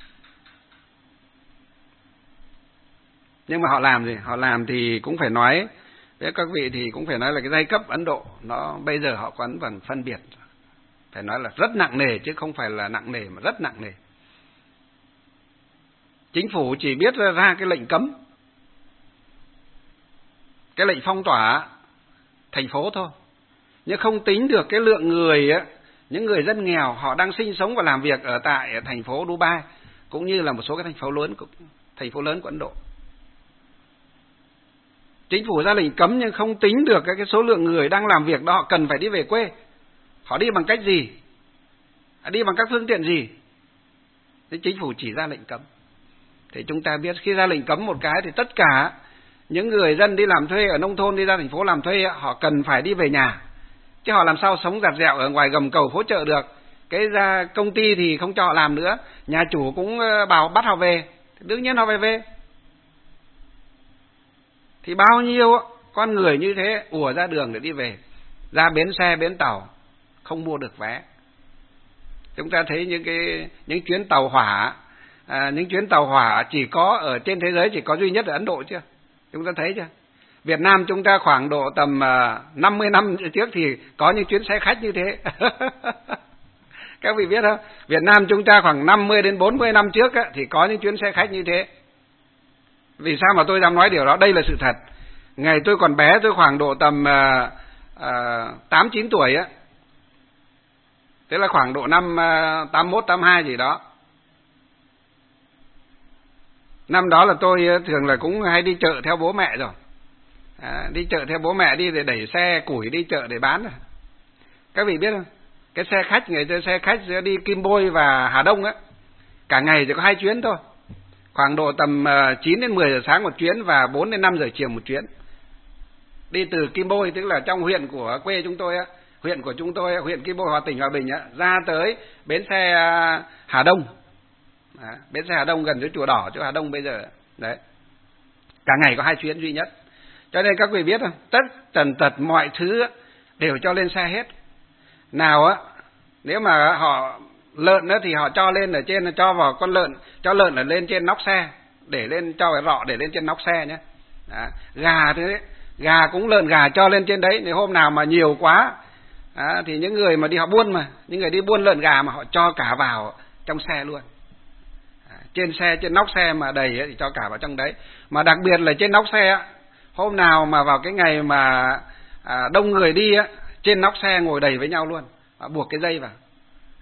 Nhưng mà họ làm gì? Họ làm thì cũng phải nói với các vị, thì cũng phải nói là cái giai cấp Ấn Độ nó bây giờ họ vẫn còn phân biệt, phải nói là rất nặng nề chứ không phải là nặng nề mà rất nặng nề. Chính phủ chỉ biết ra cái lệnh cấm, cái lệnh phong tỏa thành phố thôi, nhưng không tính được cái lượng người á, những người dân nghèo họ đang sinh sống và làm việc ở tại thành phố Dubai cũng như là một số cái thành phố lớn thành phố lớn của Ấn Độ. Chính phủ ra lệnh cấm nhưng không tính được cái số lượng người đang làm việc đó, họ cần phải đi về quê. Họ đi bằng cách gì? Đi bằng các phương tiện gì? Thế chính phủ chỉ ra lệnh cấm. Thì chúng ta biết khi ra lệnh cấm một cái thì tất cả những người dân đi làm thuê ở nông thôn đi ra thành phố làm thuê, họ cần phải đi về nhà. Chứ họ làm sao sống giặt dẹo ở ngoài gầm cầu phố chợ được. Cái ra công ty thì không cho họ làm nữa, nhà chủ cũng bảo bắt họ về, đương nhiên họ phải về. Thì bao nhiêu con người như thế ùa ra đường để đi về, ra bến xe bến tàu không mua được vé. Chúng ta thấy những cái những chuyến tàu hỏa, à, những chuyến tàu hỏa chỉ có ở trên thế giới chỉ có duy nhất ở Ấn Độ chưa? Chúng ta thấy chưa? Việt Nam chúng ta khoảng độ tầm năm mươi năm trước thì có những chuyến xe khách như thế. Các vị biết không? Việt Nam chúng ta khoảng năm mươi đến bốn mươi năm trước á, thì có những chuyến xe khách như thế. Vì sao mà tôi dám nói điều đó? Đây là sự thật. Ngày tôi còn bé, tôi khoảng độ tầm uh, uh, tám chín tuổi á, thế là khoảng độ năm uh, tám mốt, tám hai gì đó. Năm đó là tôi thường là cũng hay đi chợ theo bố mẹ rồi. À, đi chợ theo bố mẹ đi để đẩy xe củi đi chợ để bán rồi. Các vị biết không? Cái xe khách, ngày xưa xe khách sẽ đi Kim Bôi và Hà Đông á, cả ngày chỉ có hai chuyến thôi. Khoảng độ tầm chín đến mười giờ sáng một chuyến và bốn đến năm giờ chiều một chuyến. Đi từ Kim Bôi, tức là trong huyện của quê chúng tôi á, huyện của chúng tôi, huyện Kim Bôi, Hòa tỉnh Hòa Bình á, ra tới bến xe Hà Đông. Đó, bến xe Hà Đông gần với chùa Đỏ, chỗ Hà Đông bây giờ. Đấy. Cả ngày có hai chuyến duy nhất. Cho nên các vị biết không? Tất tần tật mọi thứ đều cho lên xe hết. Nào á, nếu mà họ lợn đó thì họ cho lên ở trên, cho vào con lợn, cho lợn ở lên trên nóc xe, để lên cho cái rọ để lên trên nóc xe nhé. Đó. Gà thế đấy, gà cũng lợn gà cho lên trên đấy. Nếu hôm nào mà nhiều quá đó, thì những người mà đi họ buôn mà, những người đi buôn lợn gà mà họ cho cả vào trong xe luôn. Đó. Trên xe, trên nóc xe mà đầy ấy, thì cho cả vào trong đấy. Mà đặc biệt là trên nóc xe, hôm nào mà vào cái ngày mà à, đông người đi á, trên nóc xe ngồi đầy với nhau luôn, à, buộc cái dây vào.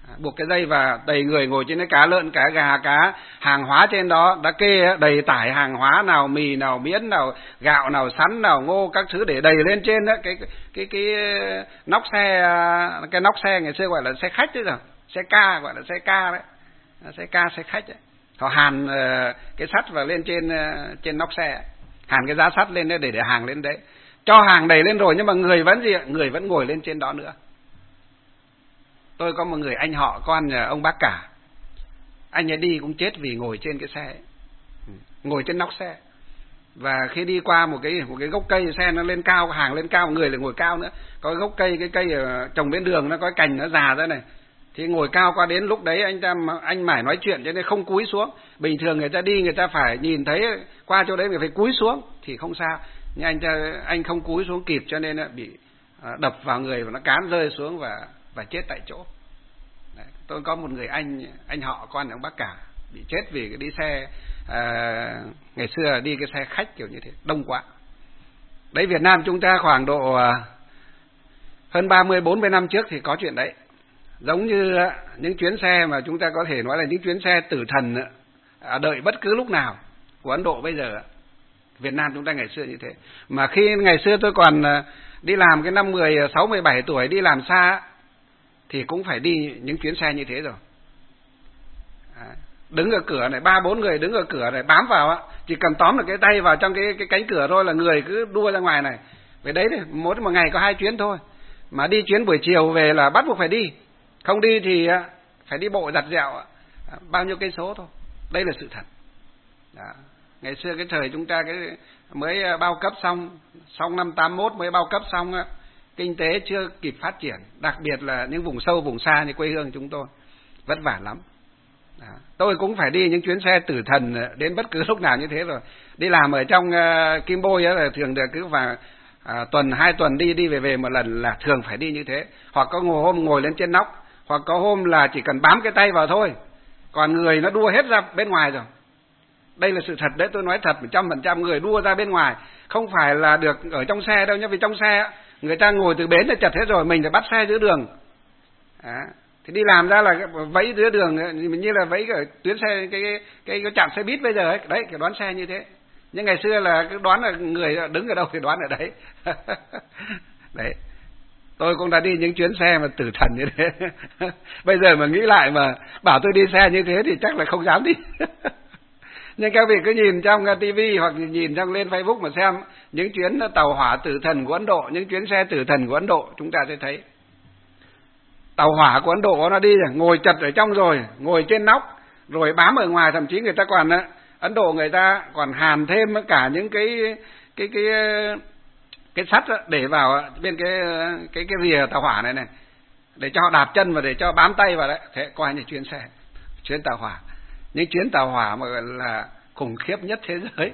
buộc cái dây và đầy người ngồi trên cái cá lợn, cá gà, cá hàng hóa trên đó đã kê đầy tải hàng hóa, nào mì, nào miến, nào gạo, nào sắn, nào ngô, các thứ để đầy lên trên đó cái cái cái, cái nóc xe, cái nóc xe ngày xưa gọi là xe khách đấy rồi, xe ca, gọi là xe ca đấy, xe ca xe khách đấy. Họ hàn cái sắt vào lên trên trên nóc xe, hàn cái giá sắt lên đấy để để hàng lên đấy, cho hàng đầy lên rồi nhưng mà người vẫn gì, người vẫn ngồi lên trên đó nữa. Tôi có một người anh họ con nhà ông bác cả, anh ấy đi cũng chết vì ngồi trên cái xe ấy. Ngồi trên nóc xe, và khi đi qua một cái một cái gốc cây, xe nó lên cao, hàng lên cao, người lại ngồi cao nữa, có cái gốc cây, cái cây ở trồng bên đường nó có cái cành nó già ra này, thì ngồi cao qua đến lúc đấy anh ta anh mải nói chuyện cho nên không cúi xuống. Bình thường người ta đi người ta phải nhìn thấy qua chỗ đấy người phải cúi xuống thì không sao, nhưng anh ta anh không cúi xuống kịp cho nên bị đập vào người và nó cán rơi xuống và và chết tại chỗ. Đấy, tôi có một người anh anh họ con ông bác cả bị chết vì cái đi xe à, ngày xưa đi cái xe khách kiểu như thế, đông quá. Đấy, Việt Nam chúng ta khoảng độ à, hơn ba mươi bốn mươi năm trước thì có chuyện đấy. Giống như những chuyến xe mà chúng ta có thể nói là những chuyến xe tử thần đợi bất cứ lúc nào của Ấn Độ bây giờ, Việt Nam chúng ta ngày xưa như thế. Mà khi ngày xưa tôi còn đi làm cái năm mười sáu mười bảy tuổi đi làm xa thì cũng phải đi những chuyến xe như thế rồi. Đứng ở cửa này, ba bốn người đứng ở cửa này bám vào, chỉ cần tóm được cái tay vào trong cái cái cánh cửa thôi là người cứ đua ra ngoài này. Vậy đấy, mỗi một ngày có hai chuyến thôi. Mà đi chuyến buổi chiều về là bắt buộc phải đi. Không đi thì phải đi bộ giặt dẹo bao nhiêu cây số thôi. Đây là sự thật. Đó. Ngày xưa cái thời chúng ta cái mới bao cấp xong, xong năm tám mốt mới bao cấp xong, kinh tế chưa kịp phát triển, đặc biệt là những vùng sâu vùng xa như quê hương chúng tôi, vất vả lắm. Đó. Tôi cũng phải đi những chuyến xe tử thần đến bất cứ lúc nào như thế rồi. Đi làm ở trong uh, Kim Bôi ấy, là thường cứ vào uh, tuần hai tuần đi đi về về một lần là thường phải đi như thế. Hoặc có ngồi hôm ngồi lên trên nóc, hoặc có hôm là chỉ cần bám cái tay vào thôi, còn người nó đua hết ra bên ngoài rồi. Đây là sự thật đấy, tôi nói thật, một trăm phần trăm người đua ra bên ngoài, không phải là được ở trong xe đâu nhá. Vì trong xe người ta ngồi từ bến là chật hết rồi, mình phải bắt xe giữa đường. Đó. Thì đi làm ra là vẫy giữa đường, như là vẫy cái tuyến xe, cái cái cái, cái trạm xe buýt bây giờ ấy, đấy, cái đoán xe như thế. Nhưng ngày xưa là cái đoán là người đứng ở đâu thì đoán ở đấy. Đấy. Tôi cũng đã đi những chuyến xe mà tử thần như thế. Bây giờ mà nghĩ lại mà bảo tôi đi xe như thế thì chắc là không dám đi. Nhưng các vị cứ nhìn trong tivi hoặc nhìn trong lên Facebook mà xem những chuyến tàu hỏa tử thần của Ấn Độ, những chuyến xe tử thần của Ấn Độ, chúng ta sẽ thấy tàu hỏa của Ấn Độ nó đi ngồi chật ở trong rồi, ngồi trên nóc, rồi bám ở ngoài, thậm chí người ta còn Ấn Độ người ta còn hàn thêm cả những cái cái cái cái sắt để vào bên cái cái cái rìa tàu hỏa này này, để cho họ đạp chân và để cho bám tay vào đấy. Thế coi như chuyến xe, chuyến tàu hỏa, những chuyến tàu hỏa mà gọi là khủng khiếp nhất thế giới.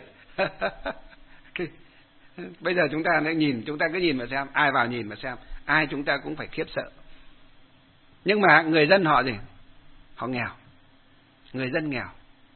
Bây giờ chúng ta nên nhìn, chúng ta cứ nhìn mà xem, ai vào nhìn mà xem, ai chúng ta cũng phải khiếp sợ. Nhưng mà người dân họ gì? Họ nghèo. Người dân nghèo.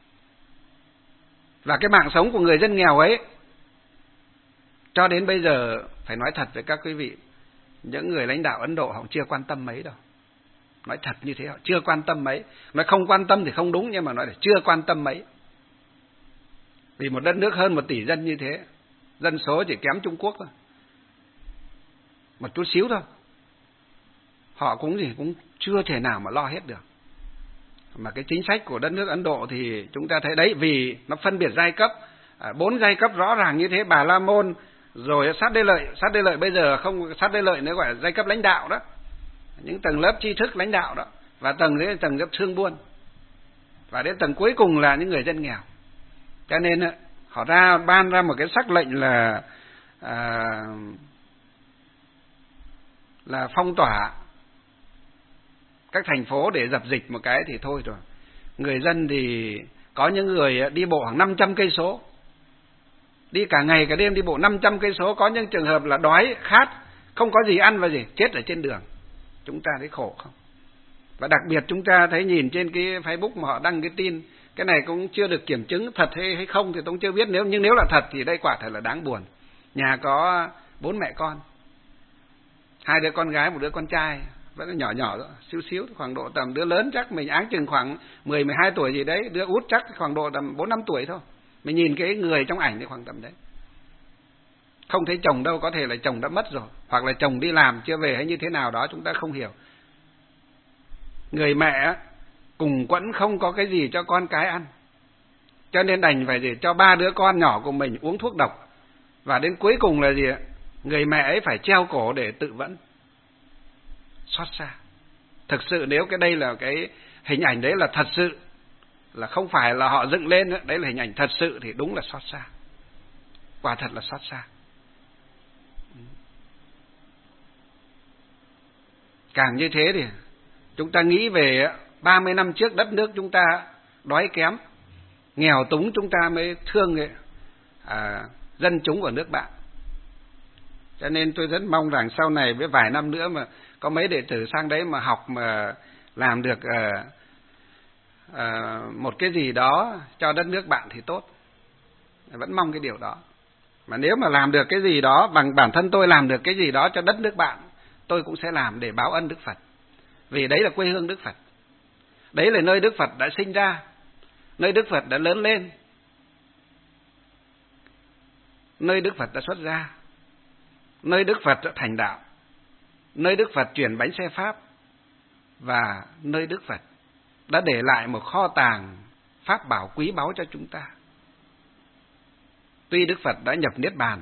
Và cái mạng sống của người dân nghèo ấy, cho đến bây giờ, phải nói thật với các quý vị, những người lãnh đạo Ấn Độ họ chưa quan tâm mấy đâu. Nói thật như thế, họ chưa quan tâm mấy. Nói không quan tâm thì không đúng, nhưng mà nói là chưa quan tâm mấy. Vì một đất nước hơn một tỷ dân như thế, dân số chỉ kém Trung Quốc thôi, một chút xíu thôi, họ cũng gì cũng chưa thể nào mà lo hết được. Mà cái chính sách của đất nước Ấn Độ thì chúng ta thấy đấy, vì nó phân biệt giai cấp, bốn giai cấp rõ ràng như thế, Bà La Môn, rồi sát đế lợi, sát đế lợi bây giờ không, sát đế lợi nữa gọi là giai cấp lãnh đạo đó, những tầng lớp tri thức lãnh đạo đó, và tầng đấy tầng lớp thương buôn, và đến tầng cuối cùng là những người dân nghèo. Cho nên họ ra ban ra một cái sắc lệnh là à, là phong tỏa các thành phố để dập dịch một cái thì thôi rồi. Người dân thì có những người đi bộ khoảng năm trăm cây số, đi cả ngày cả đêm đi bộ năm trăm cây số, có những trường hợp là đói khát, không có gì ăn và gì chết ở trên đường. Chúng ta thấy khổ không? Và đặc biệt chúng ta thấy nhìn trên cái Facebook mà họ đăng cái tin, cái này cũng chưa được kiểm chứng thật hay hay không thì tôi cũng chưa biết, nếu nhưng nếu là thật thì đây quả thật là đáng buồn. Nhà có bốn mẹ con, hai đứa con gái một đứa con trai, vẫn nhỏ nhỏ đó, xíu xíu, khoảng độ tầm đứa lớn chắc mình áng chừng khoảng mười mười hai tuổi gì đấy, đứa út chắc khoảng độ tầm bốn năm tuổi thôi. Mình nhìn cái người trong ảnh thì khoảng tầm đấy. Không thấy chồng đâu, có thể là chồng đã mất rồi, hoặc là chồng đi làm chưa về hay như thế nào đó chúng ta không hiểu. Người mẹ cùng quẫn không có cái gì cho con cái ăn, cho nên đành phải gì cho ba đứa con nhỏ của mình uống thuốc độc, và đến cuối cùng là gì ạ? Người mẹ ấy phải treo cổ để tự vẫn. Xót xa. Thực sự nếu cái đây là cái hình ảnh đấy là thật sự, là không phải là họ dựng lên nữa, đấy là hình ảnh thật sự thì đúng là xót xa. Quả thật là xót xa. Càng như thế thì chúng ta nghĩ về ba mươi năm trước đất nước chúng ta đói kém, nghèo túng, chúng ta mới thương ấy, à, dân chúng của nước bạn. Cho nên tôi rất mong rằng sau này với vài năm nữa mà có mấy đệ tử sang đấy mà học mà làm được à, à, một cái gì đó cho đất nước bạn thì tốt. Vẫn mong cái điều đó. Mà nếu mà làm được cái gì đó, bằng bản thân tôi làm được cái gì đó cho đất nước bạn, tôi cũng sẽ làm để báo ân Đức Phật. Vì đấy là quê hương Đức Phật. Đấy là nơi Đức Phật đã sinh ra, nơi Đức Phật đã lớn lên, nơi Đức Phật đã xuất gia, nơi Đức Phật đã thành đạo, nơi Đức Phật chuyển bánh xe Pháp, và nơi Đức Phật đã để lại một kho tàng pháp bảo quý báu cho chúng ta. Tuy Đức Phật đã nhập Niết Bàn,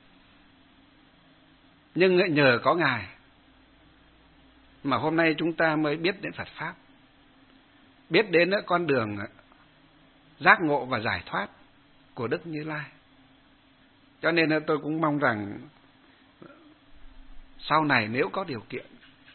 nhưng nhờ có Ngài mà hôm nay chúng ta mới biết đến Phật Pháp, biết đến con đường giác ngộ và giải thoát của Đức Như Lai. Cho nên tôi cũng mong rằng sau này nếu có điều kiện,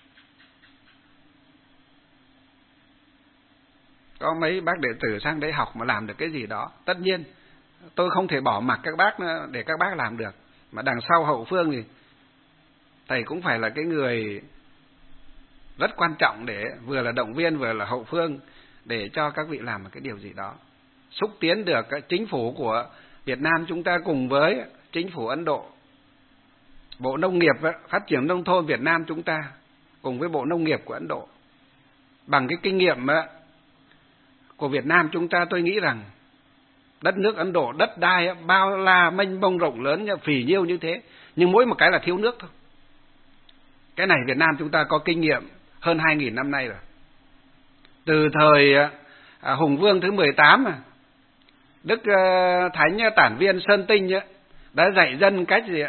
có mấy bác đệ tử sang đấy học mà làm được cái gì đó, tất nhiên tôi không thể bỏ mặc các bác để các bác làm được, mà đằng sau hậu phương thì thầy cũng phải là cái người rất quan trọng để vừa là động viên vừa là hậu phương để cho các vị làm một cái điều gì đó, xúc tiến được chính phủ của Việt Nam chúng ta cùng với chính phủ Ấn Độ, Bộ Nông nghiệp Phát triển Nông thôn Việt Nam chúng ta cùng với Bộ Nông nghiệp của Ấn Độ. Bằng cái kinh nghiệm của Việt Nam chúng ta, tôi nghĩ rằng đất nước Ấn Độ đất đai bao la mênh mông rộng lớn phì nhiêu như thế, nhưng mỗi một cái là thiếu nước thôi. Cái này Việt Nam chúng ta có kinh nghiệm hơn hai nghìn năm nay rồi. Từ thời Hùng Vương thứ mười tám, Đức Thánh Tản Viên Sơn Tinh đã dạy dân cách gì ạ?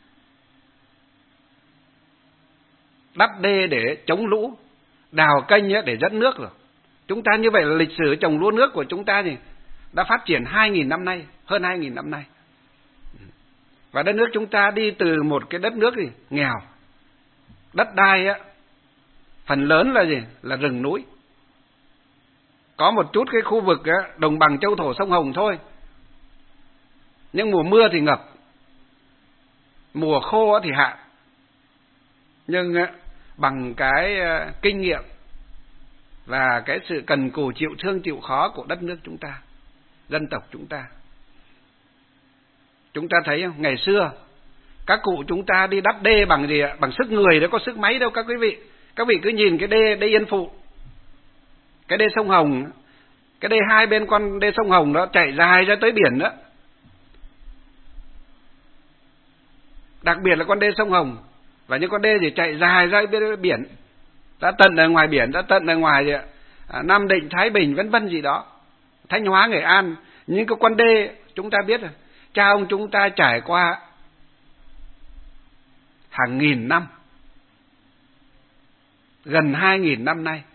Đắp đê để chống lũ, đào kênh để dẫn nước rồi. Chúng ta như vậy là lịch sử trồng lúa nước của chúng ta thì đã phát triển hai nghìn năm nay, hơn hai nghìn năm nay. Và đất nước chúng ta đi từ một cái đất nước gì nghèo, đất đai á, phần lớn là gì? Là rừng núi. Có một chút cái khu vực á, đồng bằng châu thổ sông Hồng thôi. Nhưng mùa mưa thì ngập, mùa khô thì hạn. Nhưng á, bằng cái kinh nghiệm và cái sự cần cù chịu thương chịu khó của đất nước chúng ta, dân tộc chúng ta, chúng ta thấy không? Ngày xưa các cụ chúng ta đi đắp đê bằng gì ạ? Bằng sức người, đó có sức máy đâu các quý vị. Các vị cứ nhìn cái đê đê Yên Phụ, cái đê sông Hồng, cái đê hai bên con đê sông Hồng đó chạy dài ra tới biển đó. Đặc biệt là con đê sông Hồng, và những con đê thì chạy dài ra bên biển, đã tận ở ngoài biển, đã tận ở ngoài gì ạ? À, Nam Định, Thái Bình, vân vân gì đó, Thanh Hóa, Nghệ An. Những cái con đê chúng ta biết rồi, cha ông chúng ta trải qua hàng nghìn năm, gần hai nghìn năm nay.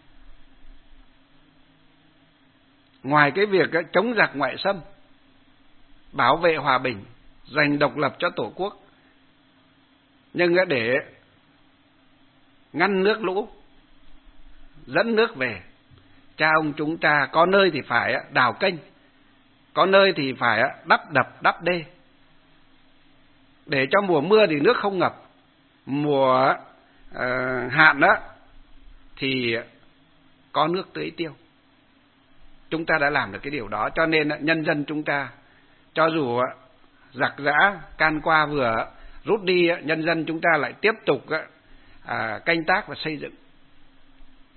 Ngoài cái việc chống giặc ngoại xâm, bảo vệ hòa bình, giành độc lập cho Tổ quốc, nhưng để ngăn nước lũ, dẫn nước về, cha ông chúng ta có nơi thì phải đào kênh, có nơi thì phải đắp đập, đắp đê, để cho mùa mưa thì nước không ngập, mùa uh, hạn đó thì có nước tưới tiêu. Chúng ta đã làm được cái điều đó, cho nên nhân dân chúng ta, cho dù giặc giã can qua vừa rút đi, nhân dân chúng ta lại tiếp tục à, canh tác và xây dựng.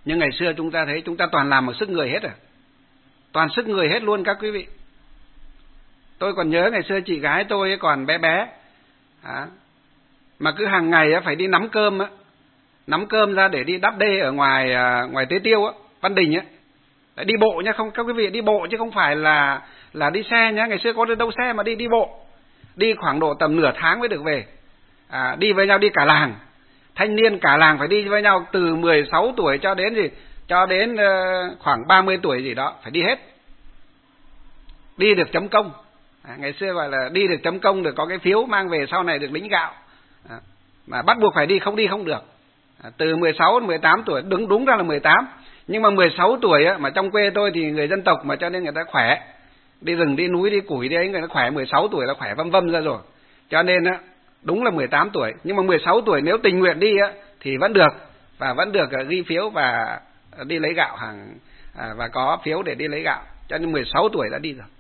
Nhưng ngày xưa chúng ta thấy chúng ta toàn làm bằng sức người hết à. Toàn sức người hết luôn các quý vị. Tôi còn nhớ ngày xưa chị gái tôi còn bé bé. À, mà cứ hàng ngày phải đi nắm cơm á. Nắm cơm ra để đi đắp đê ở ngoài ngoài Tế Tiêu á, Văn Đình á. Đi bộ nhá, không các quý vị, đi bộ chứ không phải là là đi xe nhá. Ngày xưa có đâu xe mà đi đi bộ. Đi khoảng độ tầm nửa tháng mới được về. À, đi với nhau đi cả làng. Thanh niên cả làng phải đi với nhau từ mười sáu tuổi cho đến gì? Cho đến uh, khoảng ba mươi tuổi gì đó, phải đi hết. Đi được chấm công. À, ngày xưa gọi là đi được chấm công, được có cái phiếu mang về sau này được lính gạo. À, mà bắt buộc phải đi, không đi không được. À, từ mười sáu đến mười tám tuổi, đúng đúng ra là mười tám. Nhưng mà mười sáu tuổi á, mà trong quê tôi thì người dân tộc mà cho nên người ta khỏe. Đi rừng, đi núi, đi củi, đi ấy, người ta khỏe, mười sáu tuổi là khỏe vâm vâm ra rồi. Cho nên á, đúng là mười tám tuổi. Nhưng mà mười sáu tuổi nếu tình nguyện đi á, thì vẫn được. Và vẫn được ghi phiếu và đi lấy gạo hàng à, và có phiếu để đi lấy gạo. Cho nên mười sáu tuổi đã đi rồi.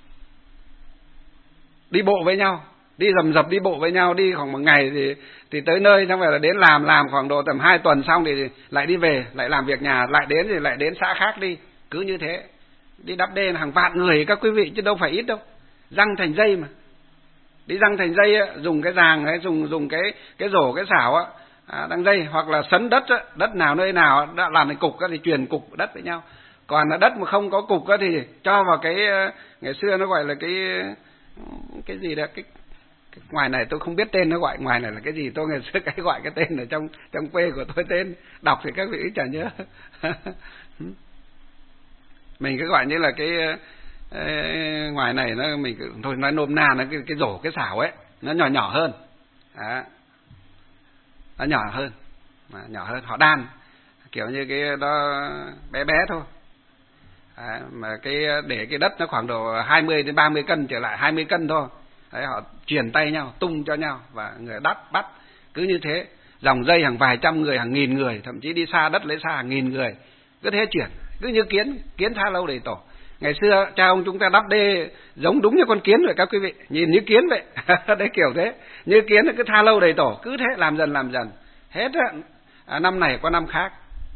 Đi bộ với nhau, đi rầm rập đi bộ với nhau, đi khoảng một ngày thì thì tới nơi, xong rồi là đến làm làm khoảng độ tầm hai tuần xong thì lại đi về, lại làm việc nhà, lại đến thì lại đến xã khác đi, cứ như thế. Đi đắp đê hàng vạn người các quý vị chứ đâu phải ít đâu. Răng thành dây mà. Đi răng thành dây á, dùng cái ràng hay dùng dùng cái cái rổ cái xảo á, à, đăng dây, hoặc là sấn đất á, đất nào nơi nào đã làm thành cục á, thì truyền cục đất với nhau. Còn là đất mà không có cục á, thì cho vào cái ngày xưa nó gọi là cái cái gì đó, cái, cái ngoài này tôi không biết tên nó gọi ngoài này là cái gì, tôi ngày xưa cái gọi cái tên ở trong trong quê của tôi tên đọc thì các vị chả nhớ. Mình cứ gọi như là cái ê, ngoài này nó mình cứ, thôi nói nôm na nó cái cái rổ cái xảo ấy nó nhỏ nhỏ hơn. Đó. Nó nhỏ hơn, mà nhỏ hơn họ đan kiểu như cái đó bé bé thôi. À, mà cái để cái đất nó khoảng độ hai mươi đến ba mươi cân trở lại hai mươi cân thôi. Đấy, họ truyền tay nhau, tung cho nhau và người đắt bắt. Cứ như thế, dòng dây hàng vài trăm người, hàng nghìn người, thậm chí đi xa đất lấy xa hàng nghìn người. Cứ thế chuyển, cứ như kiến, kiến tha lâu đầy tổ. Ngày xưa cha ông chúng ta đắp đê giống đúng như con kiến vậy các quý vị, nhìn như kiến vậy. Đấy kiểu thế, như kiến cứ tha lâu đầy tổ, cứ thế làm dần làm dần. Hết à, năm này qua năm khác.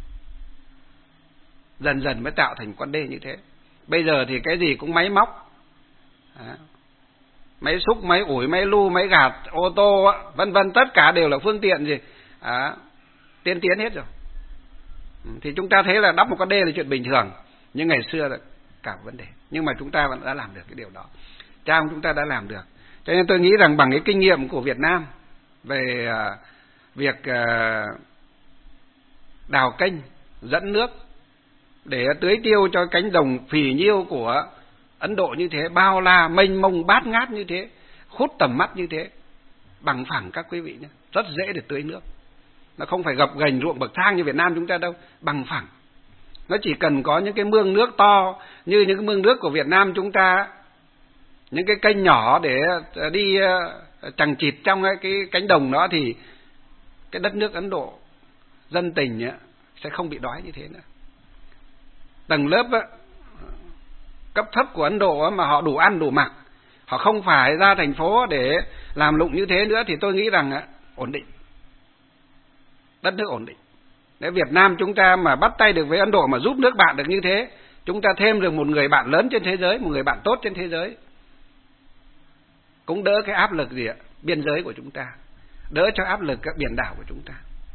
Dần dần mới tạo thành con đê như thế. Bây giờ thì cái gì cũng máy móc. À, máy xúc, máy ủi, máy lu, máy gạt, ô tô, vân vân, tất cả đều là phương tiện gì à, tiên tiến hết rồi. Thì chúng ta thấy là đắp một con đê là chuyện bình thường, nhưng ngày xưa là cả vấn đề. Nhưng mà chúng ta vẫn đã làm được cái điều đó, cha ông chúng ta đã làm được. Cho nên tôi nghĩ rằng bằng cái kinh nghiệm của Việt Nam về uh, việc uh, đào kênh dẫn nước để tưới tiêu cho cánh đồng phì nhiêu của Ấn Độ như thế, bao la mênh mông bát ngát như thế, hút tầm mắt như thế, bằng phẳng các quý vị nhé, rất dễ để tưới nước. Nó không phải gập ghềnh ruộng bậc thang như Việt Nam chúng ta đâu, bằng phẳng. Nó chỉ cần có những cái mương nước to như những cái mương nước của Việt Nam chúng ta, những cái kênh nhỏ để đi chằng chịt trong cái cánh đồng đó, thì cái đất nước Ấn Độ dân tình sẽ không bị đói như thế nữa. Tầng lớp cấp thấp của Ấn Độ mà họ đủ ăn đủ mặc, họ không phải ra thành phố để làm lụng như thế nữa, thì tôi nghĩ rằng ổn định, đất nước ổn định. Nếu Việt Nam chúng ta mà bắt tay được với Ấn Độ mà giúp nước bạn được như thế, chúng ta thêm được một người bạn lớn trên thế giới, một người bạn tốt trên thế giới, cũng đỡ cái áp lực gì ạ, biên giới của chúng ta, đỡ cho áp lực các biển đảo của chúng ta.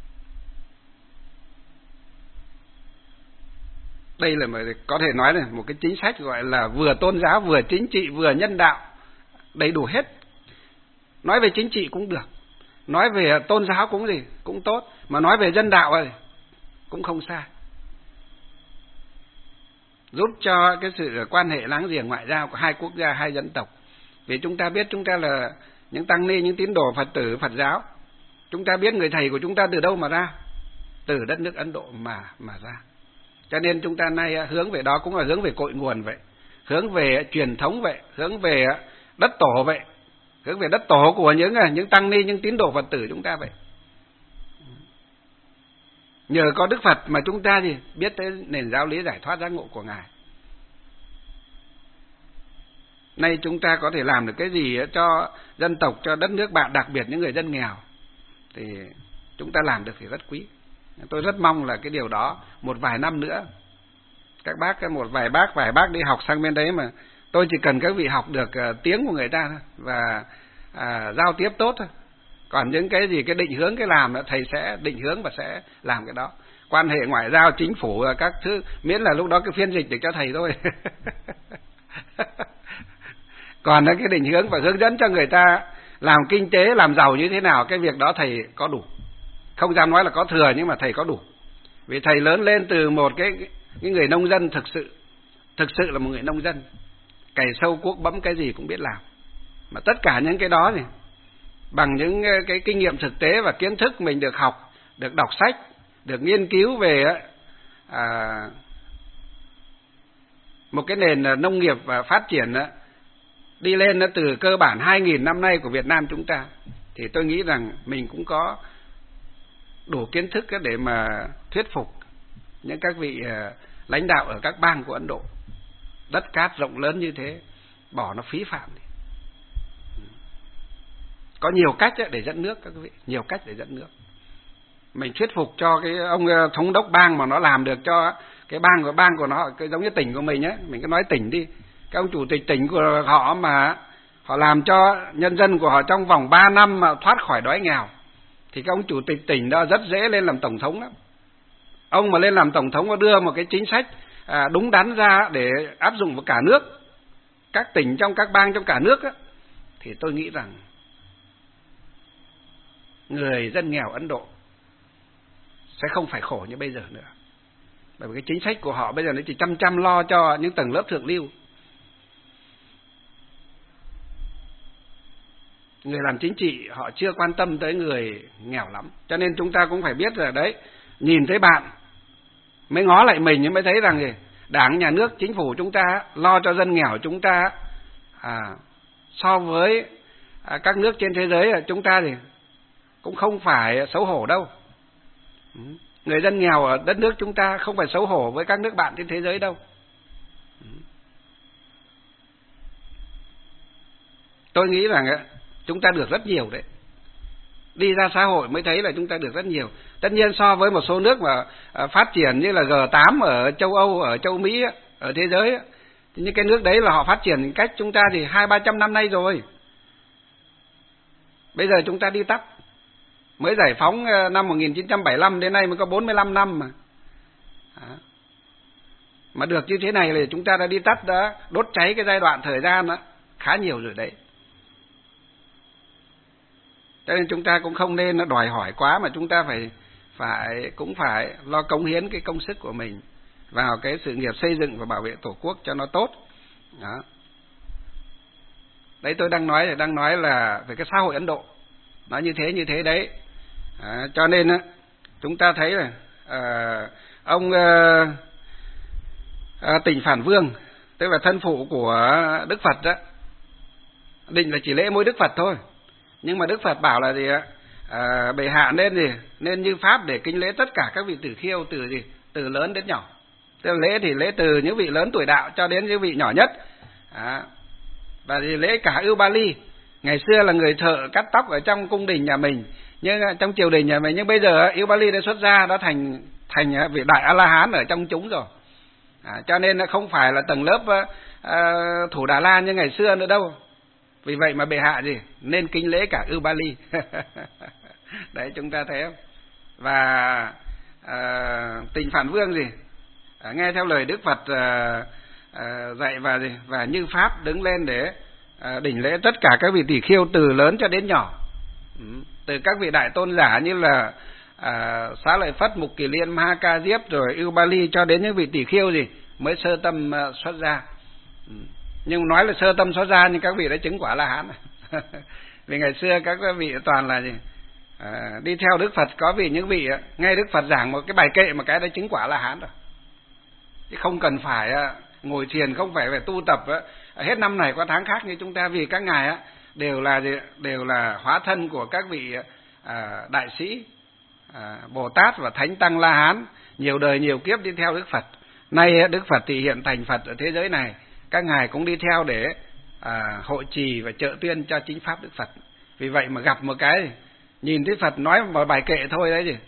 Đây là có thể nói là một cái chính sách gọi là vừa tôn giáo, vừa chính trị, vừa nhân đạo, đầy đủ hết. Nói về chính trị cũng được, nói về tôn giáo cũng gì cũng tốt, mà nói về nhân đạo thì cũng không sai, giúp cho cái sự quan hệ láng giềng ngoại giao của hai quốc gia, hai dân tộc. Vì chúng ta biết chúng ta là những tăng ni, những tín đồ Phật tử, Phật giáo, chúng ta biết người thầy của chúng ta từ đâu mà ra, từ đất nước Ấn Độ mà mà ra. Cho nên chúng ta nay hướng về đó cũng là hướng về cội nguồn vậy, hướng về truyền thống vậy, hướng về đất tổ vậy, hướng về đất tổ của những những tăng ni, những tín đồ Phật tử chúng ta vậy. Nhờ có Đức Phật mà chúng ta gì biết tới nền giáo lý giải thoát giác ngộ của Ngài. Nay chúng ta có thể làm được cái gì cho dân tộc, cho đất nước bạn, đặc biệt những người dân nghèo, thì chúng ta làm được thì rất quý. Tôi rất mong là cái điều đó một vài năm nữa, các bác, một vài bác, vài bác đi học sang bên đấy mà tôi chỉ cần các vị học được uh, tiếng của người ta thôi và uh, giao tiếp tốt thôi. Còn những cái gì cái định hướng cái làm đó, thầy sẽ định hướng và sẽ làm cái đó. Quan hệ ngoại giao, chính phủ các thứ, miễn là lúc đó cái phiên dịch được cho thầy thôi. Còn cái định hướng và hướng dẫn cho người ta làm kinh tế, làm giàu như thế nào, cái việc đó thầy có đủ. Không dám nói là có thừa nhưng mà thầy có đủ. Vì thầy lớn lên từ một cái, cái người nông dân thực sự, thực sự là một người nông dân. Cày sâu cuốc bấm cái gì cũng biết làm. Mà tất cả những cái đó thì bằng những cái kinh nghiệm thực tế và kiến thức mình được học, được đọc sách, được nghiên cứu về à, một cái nền nông nghiệp và phát triển đi lên từ cơ bản hai nghìn năm nay của Việt Nam chúng ta, thì tôi nghĩ rằng mình cũng có đủ kiến thức để mà thuyết phục những các vị lãnh đạo ở các bang của Ấn Độ. Đất cát rộng lớn như thế, bỏ nó phí phạm. Có nhiều cách để dẫn nước các vị, nhiều cách để dẫn nước. Mình thuyết phục cho cái ông thống đốc bang mà nó làm được cho cái bang của bang của nó, cái giống như tỉnh của mình nhé, mình cứ nói tỉnh đi. Cái ông chủ tịch tỉnh của họ mà họ làm cho nhân dân của họ trong vòng ba năm mà thoát khỏi đói nghèo, thì cái ông chủ tịch tỉnh đó rất dễ lên làm tổng thống lắm. Ông mà lên làm tổng thống và đưa một cái chính sách à, đúng đắn ra để áp dụng vào cả nước, các tỉnh trong các bang trong cả nước á, thì tôi nghĩ rằng người dân nghèo Ấn Độ sẽ không phải khổ như bây giờ nữa. Bởi vì cái chính sách của họ bây giờ nó chỉ chăm chăm lo cho những tầng lớp thượng lưu. Người làm chính trị họ chưa quan tâm tới người nghèo lắm. Cho nên chúng ta cũng phải biết là đấy, nhìn thấy bạn mới ngó lại mình nhưng mới thấy rằng gì, Đảng, Nhà nước, Chính phủ chúng ta lo cho dân nghèo chúng ta à, so với à, các nước trên thế giới chúng ta thì cũng không phải xấu hổ đâu. Người dân nghèo ở đất nước chúng ta không phải xấu hổ với các nước bạn trên thế giới đâu. Tôi nghĩ rằng chúng ta được rất nhiều đấy. Đi ra xã hội mới thấy là chúng ta được rất nhiều. Tất nhiên so với một số nước mà phát triển như là G tám ở châu Âu, ở châu Mỹ, ở thế giới, thì những cái nước đấy là họ phát triển cách chúng ta thì hai ba trăm năm nay rồi. Bây giờ chúng ta đi tắt. Mới giải phóng năm một nghìn chín trăm bảy mươi lăm đến nay mới có bốn mươi lăm năm mà. Đó. Mà được như thế này là chúng ta đã đi tắt, đã đốt cháy cái giai đoạn thời gian đó, khá nhiều rồi đấy. Cho nên chúng ta cũng không nên nó đòi hỏi quá, mà chúng ta phải phải cũng phải lo cống hiến cái công sức của mình vào cái sự nghiệp xây dựng và bảo vệ Tổ quốc cho nó tốt. Đó. Đấy tôi đang nói là đang nói là về cái xã hội Ấn Độ. Nó như thế như thế đấy. À, cho nên á, chúng ta thấy là à, ông à, à, Tỉnh Phản Vương, tức là thân phụ của Đức Phật đó, định là chỉ lễ mỗi Đức Phật thôi. Nhưng mà Đức Phật bảo là gì ạ? À, bệ hạ nên gì? Nên như pháp để kính lễ tất cả các vị tử khiêu từ gì? Từ lớn đến nhỏ. Tức là lễ thì lễ từ những vị lớn tuổi đạo cho đến những vị nhỏ nhất. À, và thì lễ cả Ưu Ba Ly. Ngày xưa là người thợ cắt tóc ở trong cung đình nhà mình, nhưng trong triều đình nhà mình, nhưng bây giờ Ưu Ba Ly đã xuất ra, đã thành thành vị đại A La Hán ở trong chúng rồi. À, cho nên nó không phải là tầng lớp uh, thủ Đà La như ngày xưa nữa đâu. Vì vậy mà bệ hạ gì nên kính lễ cả Ưu Ba Ly. Đấy chúng ta thấy không? Và uh, Tỉnh Phản Vương gì uh, nghe theo lời Đức Phật uh, uh, dạy và gì và như pháp đứng lên để uh, đỉnh lễ tất cả các vị tỷ khiêu từ lớn cho đến nhỏ. Ừ. Từ các vị đại tôn giả như là uh, Xá Lợi Phất, Mục Kỳ Liên, Ma Ha Ca Diếp rồi Ưu Ba Ly cho đến những vị tỷ khiêu gì mới sơ tâm uh, xuất ra. Ừ. Nhưng nói là sơ tâm xuất ra nhưng các vị đã chứng quả La Hán. Vì ngày xưa các vị toàn là gì? À, đi theo Đức Phật, có vị những vị nghe Đức Phật giảng một cái bài kệ mà cái đã chứng quả La Hán rồi. Chứ không cần phải ngồi thiền, không phải phải tu tập hết năm này qua tháng khác như chúng ta, vì các ngài đều là đều là hóa thân của các vị à, đại sĩ, à, Bồ Tát và Thánh Tăng La Hán, nhiều đời nhiều kiếp đi theo Đức Phật. Nay Đức Phật thì hiện thành Phật ở thế giới này, các ngài cũng đi theo để à, hộ trì và trợ tuyên cho chính pháp Đức Phật. Vì vậy mà gặp một cái nhìn thấy Phật nói một bài kệ thôi đấy gì,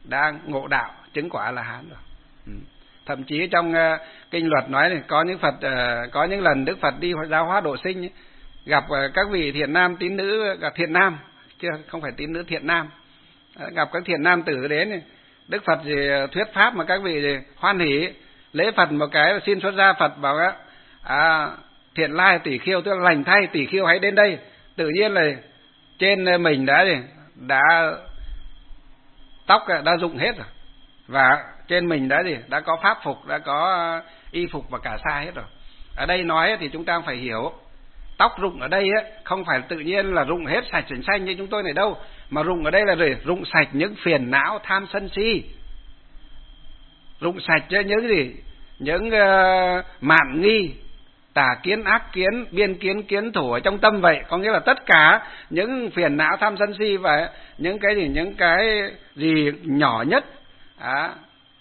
đã ngộ đạo chứng quả là hán rồi. Ừ. Thậm chí trong uh, kinh luật nói này, có những Phật uh, có những lần Đức Phật đi giáo hóa độ sinh ấy, gặp uh, các vị thiện nam tín nữ, gặp thiện nam chứ không phải tín nữ, thiện nam, uh, gặp các thiện nam tử đến này, Đức Phật thì thuyết pháp mà các vị thì hoan hỉ, lễ Phật một cái xin xuất gia. Phật bảo á, à, thiện lai tỷ khiêu, tức là lành thay tỷ khiêu hãy đến đây. Tự nhiên là trên mình đã gì đã tóc đã rụng hết rồi, và trên mình đã gì đã có pháp phục, đã có y phục và cả sa hết rồi. Ở đây nói thì chúng ta phải hiểu, tóc rụng ở đây ấy, không phải tự nhiên là rụng hết sạch sành xanh như chúng tôi này đâu, mà rụng ở đây là gì? Rụng sạch những phiền não tham sân si, rụng sạch những gì những uh, mạn nghi, tà kiến, ác kiến, biên kiến, kiến thủ ở trong tâm vậy. Có nghĩa là tất cả những phiền não tham sân si và những cái gì những cái gì nhỏ nhất, à,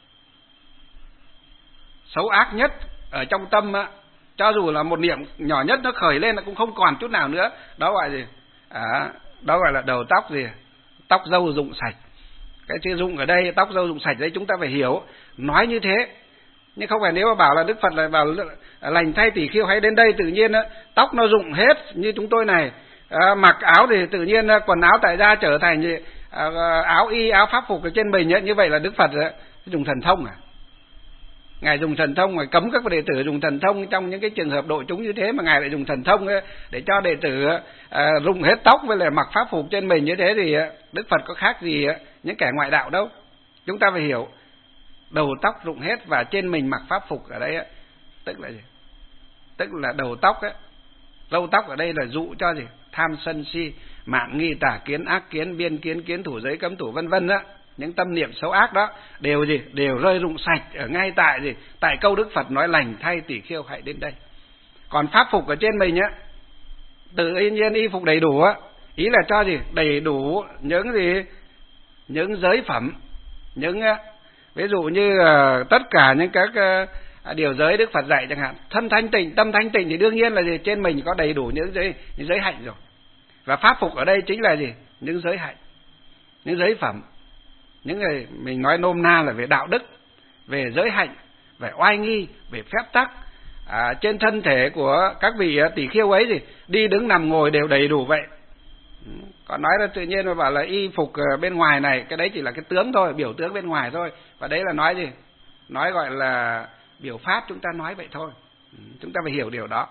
xấu ác nhất ở trong tâm á, cho dù là một niệm nhỏ nhất nó khởi lên là cũng không còn chút nào nữa. Đó gọi gì? À, đó gọi là đầu tóc gì? Tóc râu rụng sạch. Cái chữ rụng ở đây, tóc râu rụng sạch đấy chúng ta phải hiểu, nói như thế. Nhưng không phải nếu mà bảo là Đức Phật lại bảo lành thay tỷ khiêu hãy đến đây, tự nhiên á, tóc nó rụng hết như chúng tôi này, à, mặc áo thì tự nhiên quần áo tại gia trở thành gì, à, áo y, áo pháp phục ở trên mình ấy. Như vậy là Đức Phật ấy, dùng thần thông à? Ngài dùng thần thông, Ngài cấm các đệ tử dùng thần thông trong những cái trường hợp độ chúng như thế, mà Ngài lại dùng thần thông ấy, để cho đệ tử à, rụng hết tóc với lại mặc pháp phục trên mình như thế thì Đức Phật có khác gì những kẻ ngoại đạo đâu. Chúng ta phải hiểu, đầu tóc rụng hết và trên mình mặc pháp phục ở đây ấy, tức là gì? Tức là đầu tóc ấy, râu tóc ở đây là dụ cho gì? Tham sân si, mạn nghi, tà kiến, ác kiến, biên kiến, kiến thủ, giới cấm thủ vân vân á, những tâm niệm xấu ác đó đều gì? Đều rơi rụng sạch ở ngay tại gì? Tại câu Đức Phật nói lành thay tỷ khiêu hãy đến đây. Còn pháp phục ở trên mình á, tự nhiên y phục đầy đủ á, ý là cho gì? Đầy đủ những gì? Những giới phẩm, những ví dụ như uh, tất cả những các uh, điều giới Đức Phật dạy chẳng hạn, thân thanh tịnh, tâm thanh tịnh thì đương nhiên là gì? Trên mình có đầy đủ những giới, những giới hạnh rồi. Và pháp phục ở đây chính là gì? Những giới hạnh, những giới phẩm, những người mình nói nôm na là về đạo đức, về giới hạnh, về oai nghi, về phép tắc. À, trên thân thể của các vị uh, tỷ khiêu ấy gì, đi đứng nằm ngồi đều đầy đủ vậy. Còn nói là tự nhiên mà bảo là y phục bên ngoài này, cái đấy chỉ là cái tướng thôi, biểu tướng bên ngoài thôi. Và đấy là nói gì? Nói gọi là biểu pháp, chúng ta nói vậy thôi. Chúng ta phải hiểu điều đó.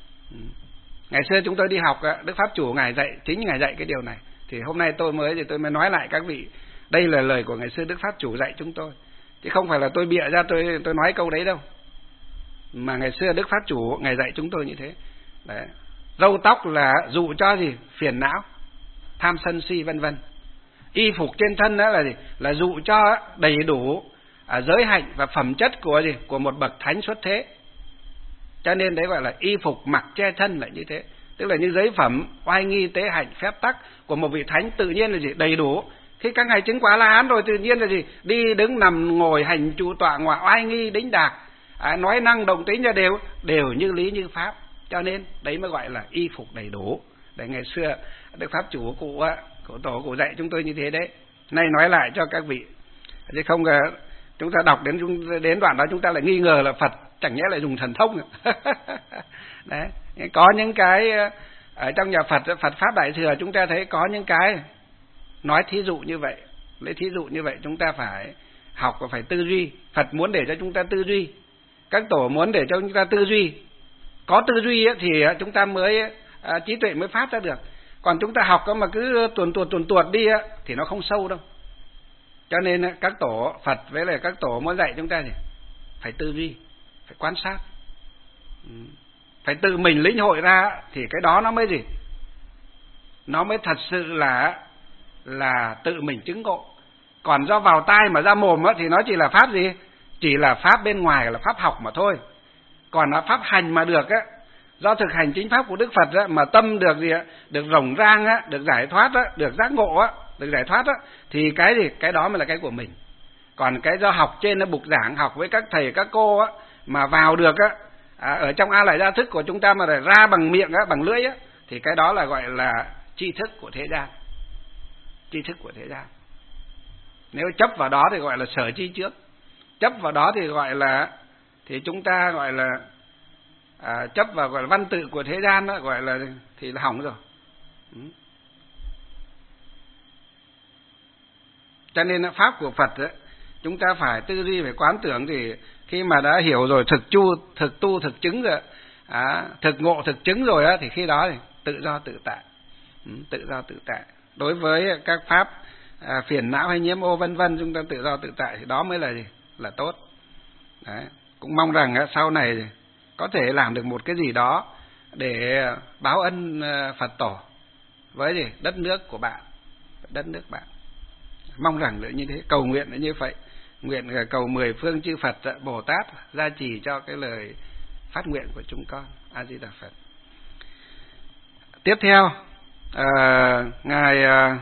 Ngày xưa chúng tôi đi học, Đức Pháp Chủ Ngài dạy, chính Ngài dạy cái điều này. Thì hôm nay tôi mới thì tôi mới nói lại các vị, đây là lời của ngày xưa Đức Pháp Chủ dạy chúng tôi. Chứ không phải là tôi bịa ra tôi tôi nói câu đấy đâu. Mà ngày xưa Đức Pháp Chủ Ngài dạy chúng tôi như thế. Đấy. Râu tóc là dụ cho gì? Phiền não, tham sân si vân vân. Y phục trên thân đó là gì? Là dụ cho đầy đủ à, giới hạnh và phẩm chất của gì? Của một bậc thánh xuất thế. Cho nên đấy gọi là y phục mặc che thân là như thế. Tức là những giới phẩm oai nghi tế hạnh phép tắc của một vị thánh tự nhiên là gì? Đầy đủ. Khi các ngài chứng quả La Hán rồi tự nhiên là gì? Đi đứng nằm ngồi hành trụ tọa ngoại oai nghi đính đạc, à, nói năng động tính là đều đều như lý như pháp. Cho nên đấy mới gọi là y phục đầy đủ. Để ngày xưa Đức Pháp Chủ cụ á, cụ tổ cụ dạy chúng tôi như thế đấy. Nay nói lại cho các vị, chứ không chúng ta đọc đến đến đoạn đó chúng ta lại nghi ngờ là Phật chẳng nhẽ lại dùng thần thông. Đấy, có những cái ở trong nhà Phật, Phật pháp Đại Thừa chúng ta thấy có những cái nói thí dụ như vậy, lấy thí dụ như vậy chúng ta phải học và phải tư duy. Phật muốn để cho chúng ta tư duy, các tổ muốn để cho chúng ta tư duy. Có tư duy thì chúng ta mới à, trí tuệ mới phát ra được. Còn chúng ta học mà cứ tuồn tuột tuồn tuột đi thì nó không sâu đâu. Cho nên các tổ Phật với lại các tổ muốn dạy chúng ta thì phải tư duy, phải quan sát, phải tự mình lĩnh hội ra thì cái đó nó mới gì? Nó mới thật sự là là tự mình chứng ngộ. Còn do vào tai mà ra mồm thì nó chỉ là pháp gì? Chỉ là pháp bên ngoài, là pháp học mà thôi. Còn là pháp hành mà được á, do thực hành chính pháp của Đức Phật á, mà tâm được gì á, được rộng rang á, được giải thoát á, được giác ngộ á, được giải thoát á, thì cái gì? Cái đó mới là cái của mình. Còn cái do học trên nó bục giảng, học với các thầy các cô á, mà vào được á, à, ở trong A Lại Gia Thức của chúng ta mà ra bằng miệng á, bằng lưỡi á, thì cái đó là gọi là tri thức của thế gian. Tri thức của thế gian. Nếu chấp vào đó thì gọi là sở chi trước. Chấp vào đó thì gọi là thì chúng ta gọi là à, chấp vào gọi là văn tự của thế gian đó, gọi là thì là hỏng rồi. Ừ. Cho nên là pháp của Phật ấy, chúng ta phải tư duy phải quán tưởng, thì khi mà đã hiểu rồi, thực chu thực tu thực chứng rồi, à, thực ngộ thực chứng rồi á, thì khi đó thì tự do tự tại. Ừ, tự do tự tại. Đối với các pháp à, phiền não hay nhiễm ô vân vân, chúng ta tự do tự tại thì đó mới là gì? Là tốt. Đấy. Cũng mong rằng á, sau này có thể làm được một cái gì đó để báo ân Phật tổ với gì? Đất nước của bạn, đất nước bạn. Mong rằng là như thế, cầu nguyện là như vậy. Nguyện cầu mười phương chư Phật Bồ Tát gia trì cho cái lời phát nguyện của chúng con. A Di Đà Phật. Tiếp theo, à, ngài à,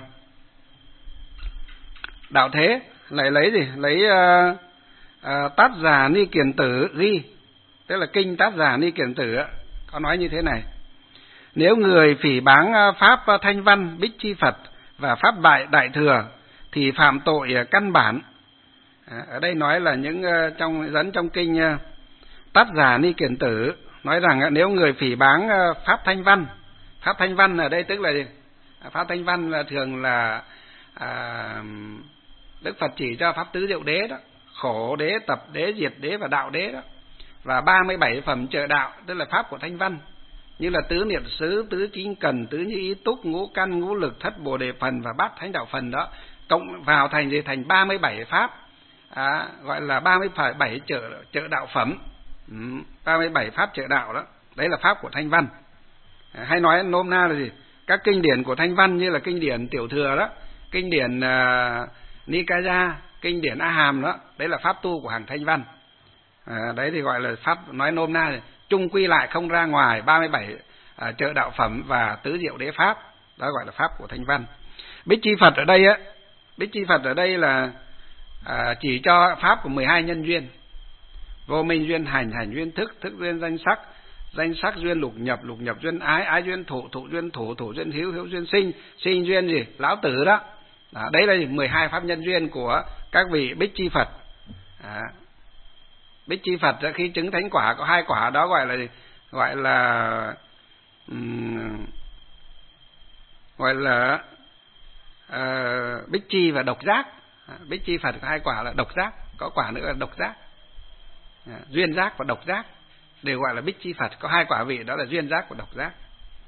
Đạo Thế lại lấy gì? Lấy à, à, Tát Già Ni Kiền Tử ghi, tức là kinh Tát Già Ni Kiền Tử có nói như thế này: nếu người phỉ báng pháp Thanh Văn Bích Chi Phật và pháp Đại Đại Thừa thì phạm tội căn bản. À, ở đây nói là những trong dẫn trong kinh Tát Già Ni Kiền Tử nói rằng nếu người phỉ báng pháp Thanh Văn, pháp Thanh Văn ở đây tức là gì? Pháp Thanh Văn là thường là à, Đức Phật chỉ cho pháp tứ diệu đế đó, khổ đế, tập đế, diệt đế và đạo đế đó, và ba mươi bảy phẩm trợ đạo tức là pháp của Thanh Văn, như là tứ niệm xứ, tứ chính cần, tứ như ý túc, ngũ căn, ngũ lực, thất bồ đề phần và bát thánh đạo phần đó, cộng vào thành gì? Thành ba mươi bảy pháp, à, gọi là ba mươi bảy trợ trợ đạo phẩm, ừ, ba mươi bảy pháp trợ đạo đó, đấy là pháp của Thanh Văn. À, hay nói nôm na là gì? Các kinh điển của Thanh Văn như là kinh điển Tiểu Thừa đó, kinh điển uh, Nikaya, kinh điển A Hàm đó, đấy là pháp tu của hàng Thanh Văn. À, đấy thì gọi là pháp, nói nôm na thì chung quy lại không ra ngoài ba mươi bảy à, trợ đạo phẩm và tứ diệu đế pháp, đó gọi là pháp của Thanh Văn. Bích Chi Phật ở đây á, Bích Chi Phật ở đây là à, chỉ cho pháp của mười hai nhân duyên: vô minh duyên hành, hành duyên thức, thức duyên danh sắc, danh sắc duyên lục nhập, lục nhập duyên ái, ái duyên thủ, thủ duyên thủ, thủ duyên hiếu, hiếu duyên sinh, sinh duyên gì? Lão tử đó. À, đấy là mười hai pháp nhân duyên của các vị Bích Chi Phật. À, Bích Chi Phật khi chứng thánh quả có hai quả đó gọi là gì? Gọi là um, gọi là uh, Bích Chi và độc giác. À, Bích Chi Phật có hai quả là độc giác, có quả nữa là độc giác. À, duyên giác và độc giác đều gọi là Bích Chi Phật, có hai quả vị đó là duyên giác và độc giác.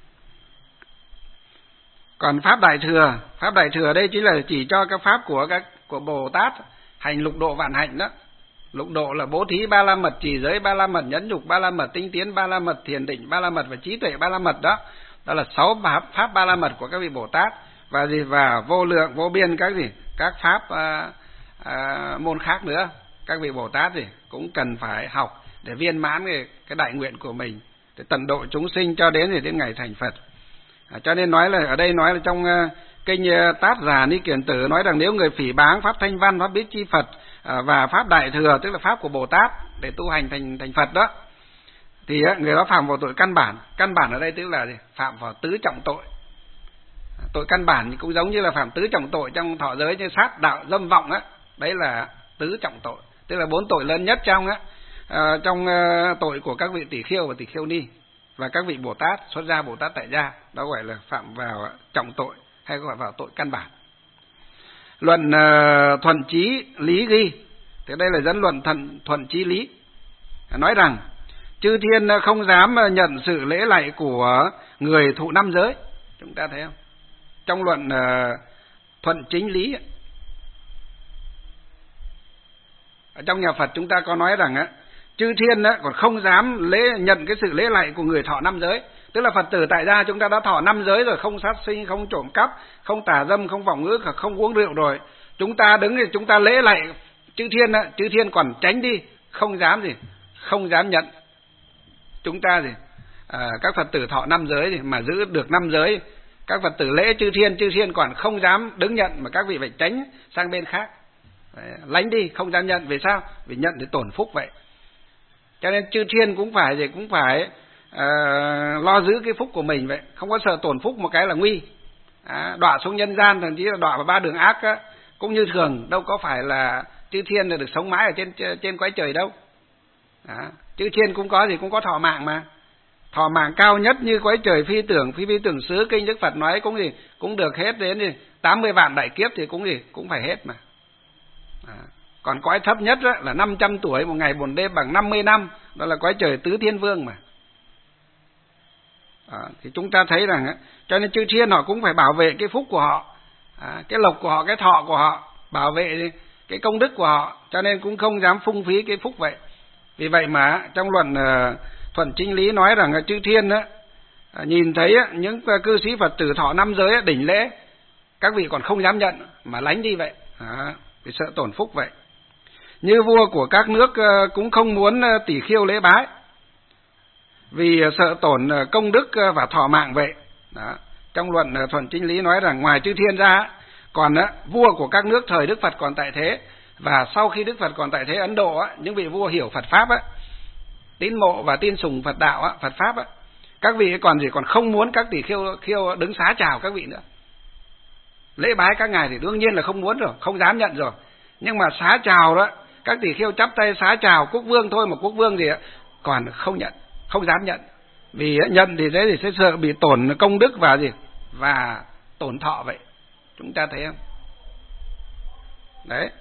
Còn pháp Đại Thừa, pháp Đại Thừa đây chính là chỉ cho các pháp của các của Bồ Tát hành lục độ vạn hạnh đó. Lục độ là bố thí ba la mật, trì giới ba la mật, nhẫn nhục ba la mật, tinh tiến ba la mật, thiền định ba la mật và trí tuệ ba la mật đó. Đó là sáu pháp, pháp ba la mật của các vị Bồ Tát, và gì và vô lượng vô biên các gì các pháp à, à, môn khác nữa. Các vị Bồ Tát gì cũng cần phải học để viên mãn cái, cái đại nguyện của mình, để tận độ chúng sinh cho đến thì đến ngày thành Phật. À, cho nên nói là ở đây nói là trong uh, kinh uh, Tát Già Ni Kiền Tử nói rằng nếu người phỉ báng pháp Thanh Văn, pháp Bích Chi Phật uh, và pháp Đại Thừa tức là pháp của Bồ Tát để tu hành thành thành Phật đó, thì uh, người đó phạm vào tội căn bản. Căn bản ở đây tức là gì? Phạm vào tứ trọng tội. À, tội căn bản cũng giống như là phạm tứ trọng tội trong thọ giới như sát, đạo, dâm, vọng á, đấy là tứ trọng tội, tức là bốn tội lớn nhất trong á uh, trong uh, tội của các vị tỷ khiêu và tỷ khiêu ni và các vị Bồ Tát, xuất gia Bồ Tát tại gia, đó gọi là phạm vào trọng tội hay gọi vào tội căn bản. Luận uh, thuận chí lý ghi, thế đây là dẫn luận thuận thuận chí lý, nói rằng chư thiên không dám nhận sự lễ lạy của người thụ năm giới. Chúng ta thấy không? Trong luận uh, thuận chính lý, ở trong nhà Phật chúng ta có nói rằng á, chư thiên á còn không dám lễ nhận cái sự lễ lạy của người thọ năm giới. Tức là Phật tử tại gia chúng ta đã thọ năm giới rồi, không sát sinh, không trộm cắp, không tà dâm, không vọng ngữ, không uống rượu rồi. Chúng ta đứng thì chúng ta lễ lạy chư thiên á, chư thiên còn tránh đi, không dám gì, không dám nhận. Chúng ta gì, à, các Phật tử thọ năm giới thì mà giữ được năm giới, các Phật tử lễ chư thiên, chư thiên còn không dám đứng nhận, mà các vị phải tránh sang bên khác, lánh đi, không dám nhận. Vì sao? Vì nhận thì tổn phúc vậy. Cho nên chư thiên cũng phải gì cũng phải uh, lo giữ cái phúc của mình vậy, không có sợ tổn phúc một cái là nguy. À, đọa xuống nhân gian, thậm chí là đọa vào ba đường ác á, cũng như thường, đâu có phải là chư thiên là được sống mãi ở trên trên cõi trời đâu. Đó. Chư thiên cũng có gì, cũng có thọ mạng mà. Thọ mạng cao nhất như cõi trời phi tưởng, phi phi tưởng xứ, kinh Đức Phật nói cũng gì, cũng được hết đến gì tám mươi vạn đại kiếp thì cũng gì, cũng phải hết mà. Đó. Còn cõi thấp nhất đó, là năm trăm tuổi, một ngày một đêm bằng năm mươi năm, đó là cõi trời tứ thiên vương mà. Đó. Thì chúng ta thấy rằng, cho nên chư thiên họ cũng phải bảo vệ cái phúc của họ, à, cái lộc của họ, cái thọ của họ, bảo vệ cái công đức của họ, cho nên cũng không dám phung phí cái phúc vậy. Vì vậy mà trong luận uh, Thuận Chính Lý nói rằng chư thiên đó, uh, nhìn thấy uh, những uh, cư sĩ Phật tử thọ năm giới uh, đỉnh lễ, các vị còn không dám nhận mà lánh đi vậy, à, vì sợ tổn phúc vậy. Như vua của các nước uh, cũng không muốn uh, tỷ khiêu lễ bái, vì uh, sợ tổn uh, công đức uh, và thọ mạng vậy. Đó. Trong luận uh, Thuận Chính Lý nói rằng ngoài chư thiên ra, còn uh, vua của các nước thời Đức Phật còn tại thế, và sau khi Đức Phật còn tại thế Ấn Độ á, những vị vua hiểu Phật pháp á, tín mộ và tin sùng Phật đạo á, Phật pháp á, các vị còn gì còn không muốn các tỷ khiêu khiêu đứng xá chào các vị nữa. Lễ bái các ngài thì đương nhiên là không muốn rồi, không dám nhận rồi. Nhưng mà xá chào đó, các tỷ khiêu chắp tay xá chào quốc vương thôi, mà quốc vương gì á, còn không nhận, không dám nhận. Vì nhận thì thế thì sẽ sợ bị tổn công đức và gì và tổn thọ vậy. Chúng ta thấy không? Đấy.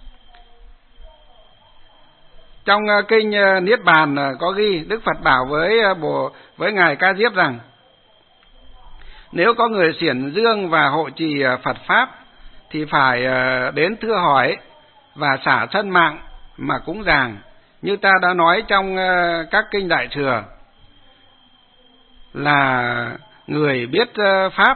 Trong kinh Niết Bàn có ghi, Đức Phật bảo với bộ với ngài Ca Diếp rằng: nếu có người xiển dương và hộ trì Phật pháp thì phải đến thưa hỏi và xả thân mạng mà cúng dường, như ta đã nói trong các kinh Đại Thừa, là người biết pháp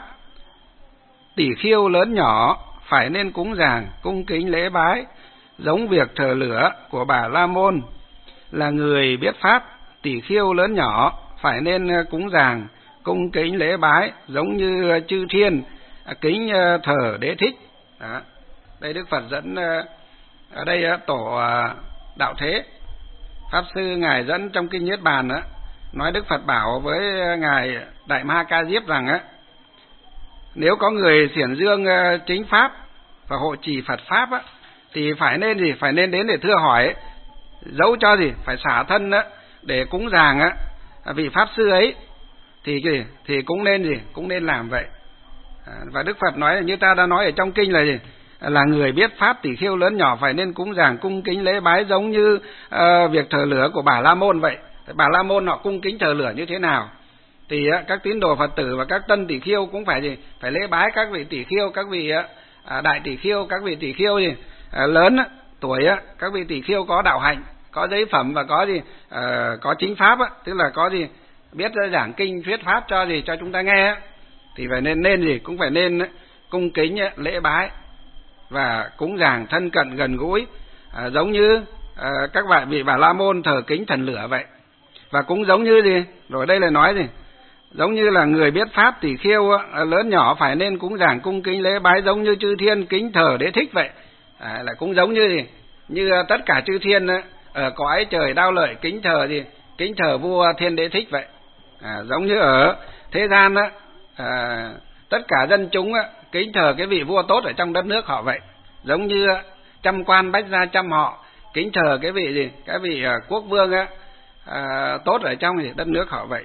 tỷ khiêu lớn nhỏ phải nên cúng dường, cung kính lễ bái, giống việc thờ lửa của Bà La Môn. Là người biết pháp tỷ khiêu lớn nhỏ phải nên cúng dường, cung kính lễ bái, giống như chư thiên kính thờ Đế Thích. Đó. Đây Đức Phật dẫn ở đây tổ Đạo Thế Pháp Sư ngài dẫn trong kinh Niết Bàn đó, nói Đức Phật bảo với ngài Đại Ma Ca Diếp rằng á, nếu có người xiển dương chính pháp và hộ trì Phật pháp á, thì phải nên gì? Phải nên đến để thưa hỏi, dấu cho gì? Phải xả thân á, để cúng dường á, vị Pháp Sư ấy, thì gì? Thì cũng nên gì? Cũng nên làm vậy. À, và Đức Phật nói là như ta đã nói ở trong kinh là gì? Là người biết pháp tỷ khiêu lớn nhỏ phải nên cúng dường, cung kính lễ bái, giống như uh, việc thờ lửa của Bà La Môn vậy. Bà La Môn họ cung kính thờ lửa như thế nào? Thì uh, các tín đồ Phật tử và các tân tỷ khiêu cũng phải gì? Phải lễ bái các vị tỷ khiêu, các vị uh, đại tỷ khiêu, các vị tỷ khiêu gì? Uh, lớn uh, tuổi uh, các vị tỷ khiêu có đạo hạnh, có giấy phẩm và có gì? Uh, có chính pháp, uh, tức là có gì? Biết uh, giảng kinh thuyết pháp cho gì cho chúng ta nghe, uh, thì phải nên nên gì? Cũng phải nên uh, cung kính uh, lễ bái và cúng dường thân cận gần gũi, à, giống như à, các vị vị Bà La Môn thờ kính thần lửa vậy. Và cũng giống như gì? Rồi đây là nói gì? Giống như là người biết pháp tỷ khiêu à, lớn nhỏ phải nên cúng dường cung kính lễ bái, giống như chư thiên kính thờ Đế Thích vậy. À, là cũng giống như gì? Như à, tất cả chư thiên à, ở cõi trời Đao Lợi kính thờ gì? Kính thờ vua Thiên Đế Thích vậy. À, giống như ở thế gian á, à, tất cả dân chúng á, kính thờ cái vị vua tốt ở trong đất nước họ vậy. Giống như trăm quan bách gia trăm họ kính thờ cái vị gì? Cái vị uh, quốc vương á, uh, tốt ở trong gì? Đất nước họ vậy.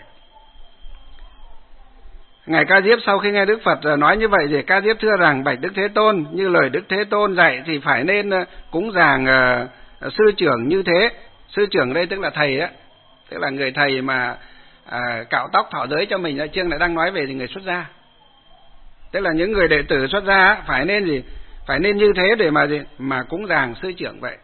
Ngài Ca Diếp sau khi nghe Đức Phật uh, nói như vậy thì Ca Diếp thưa rằng: bạch Đức Thế Tôn, như lời Đức Thế Tôn dạy thì phải nên uh, cúng dường uh, sư trưởng như thế. Sư trưởng đây tức là thầy á, tức là người thầy mà uh, cạo tóc thọ giới cho mình. Chương lại đang nói về thì người xuất gia, tức là những người đệ tử xuất gia phải nên gì? Phải nên như thế để mà gì? Mà cúng dường sư trưởng vậy.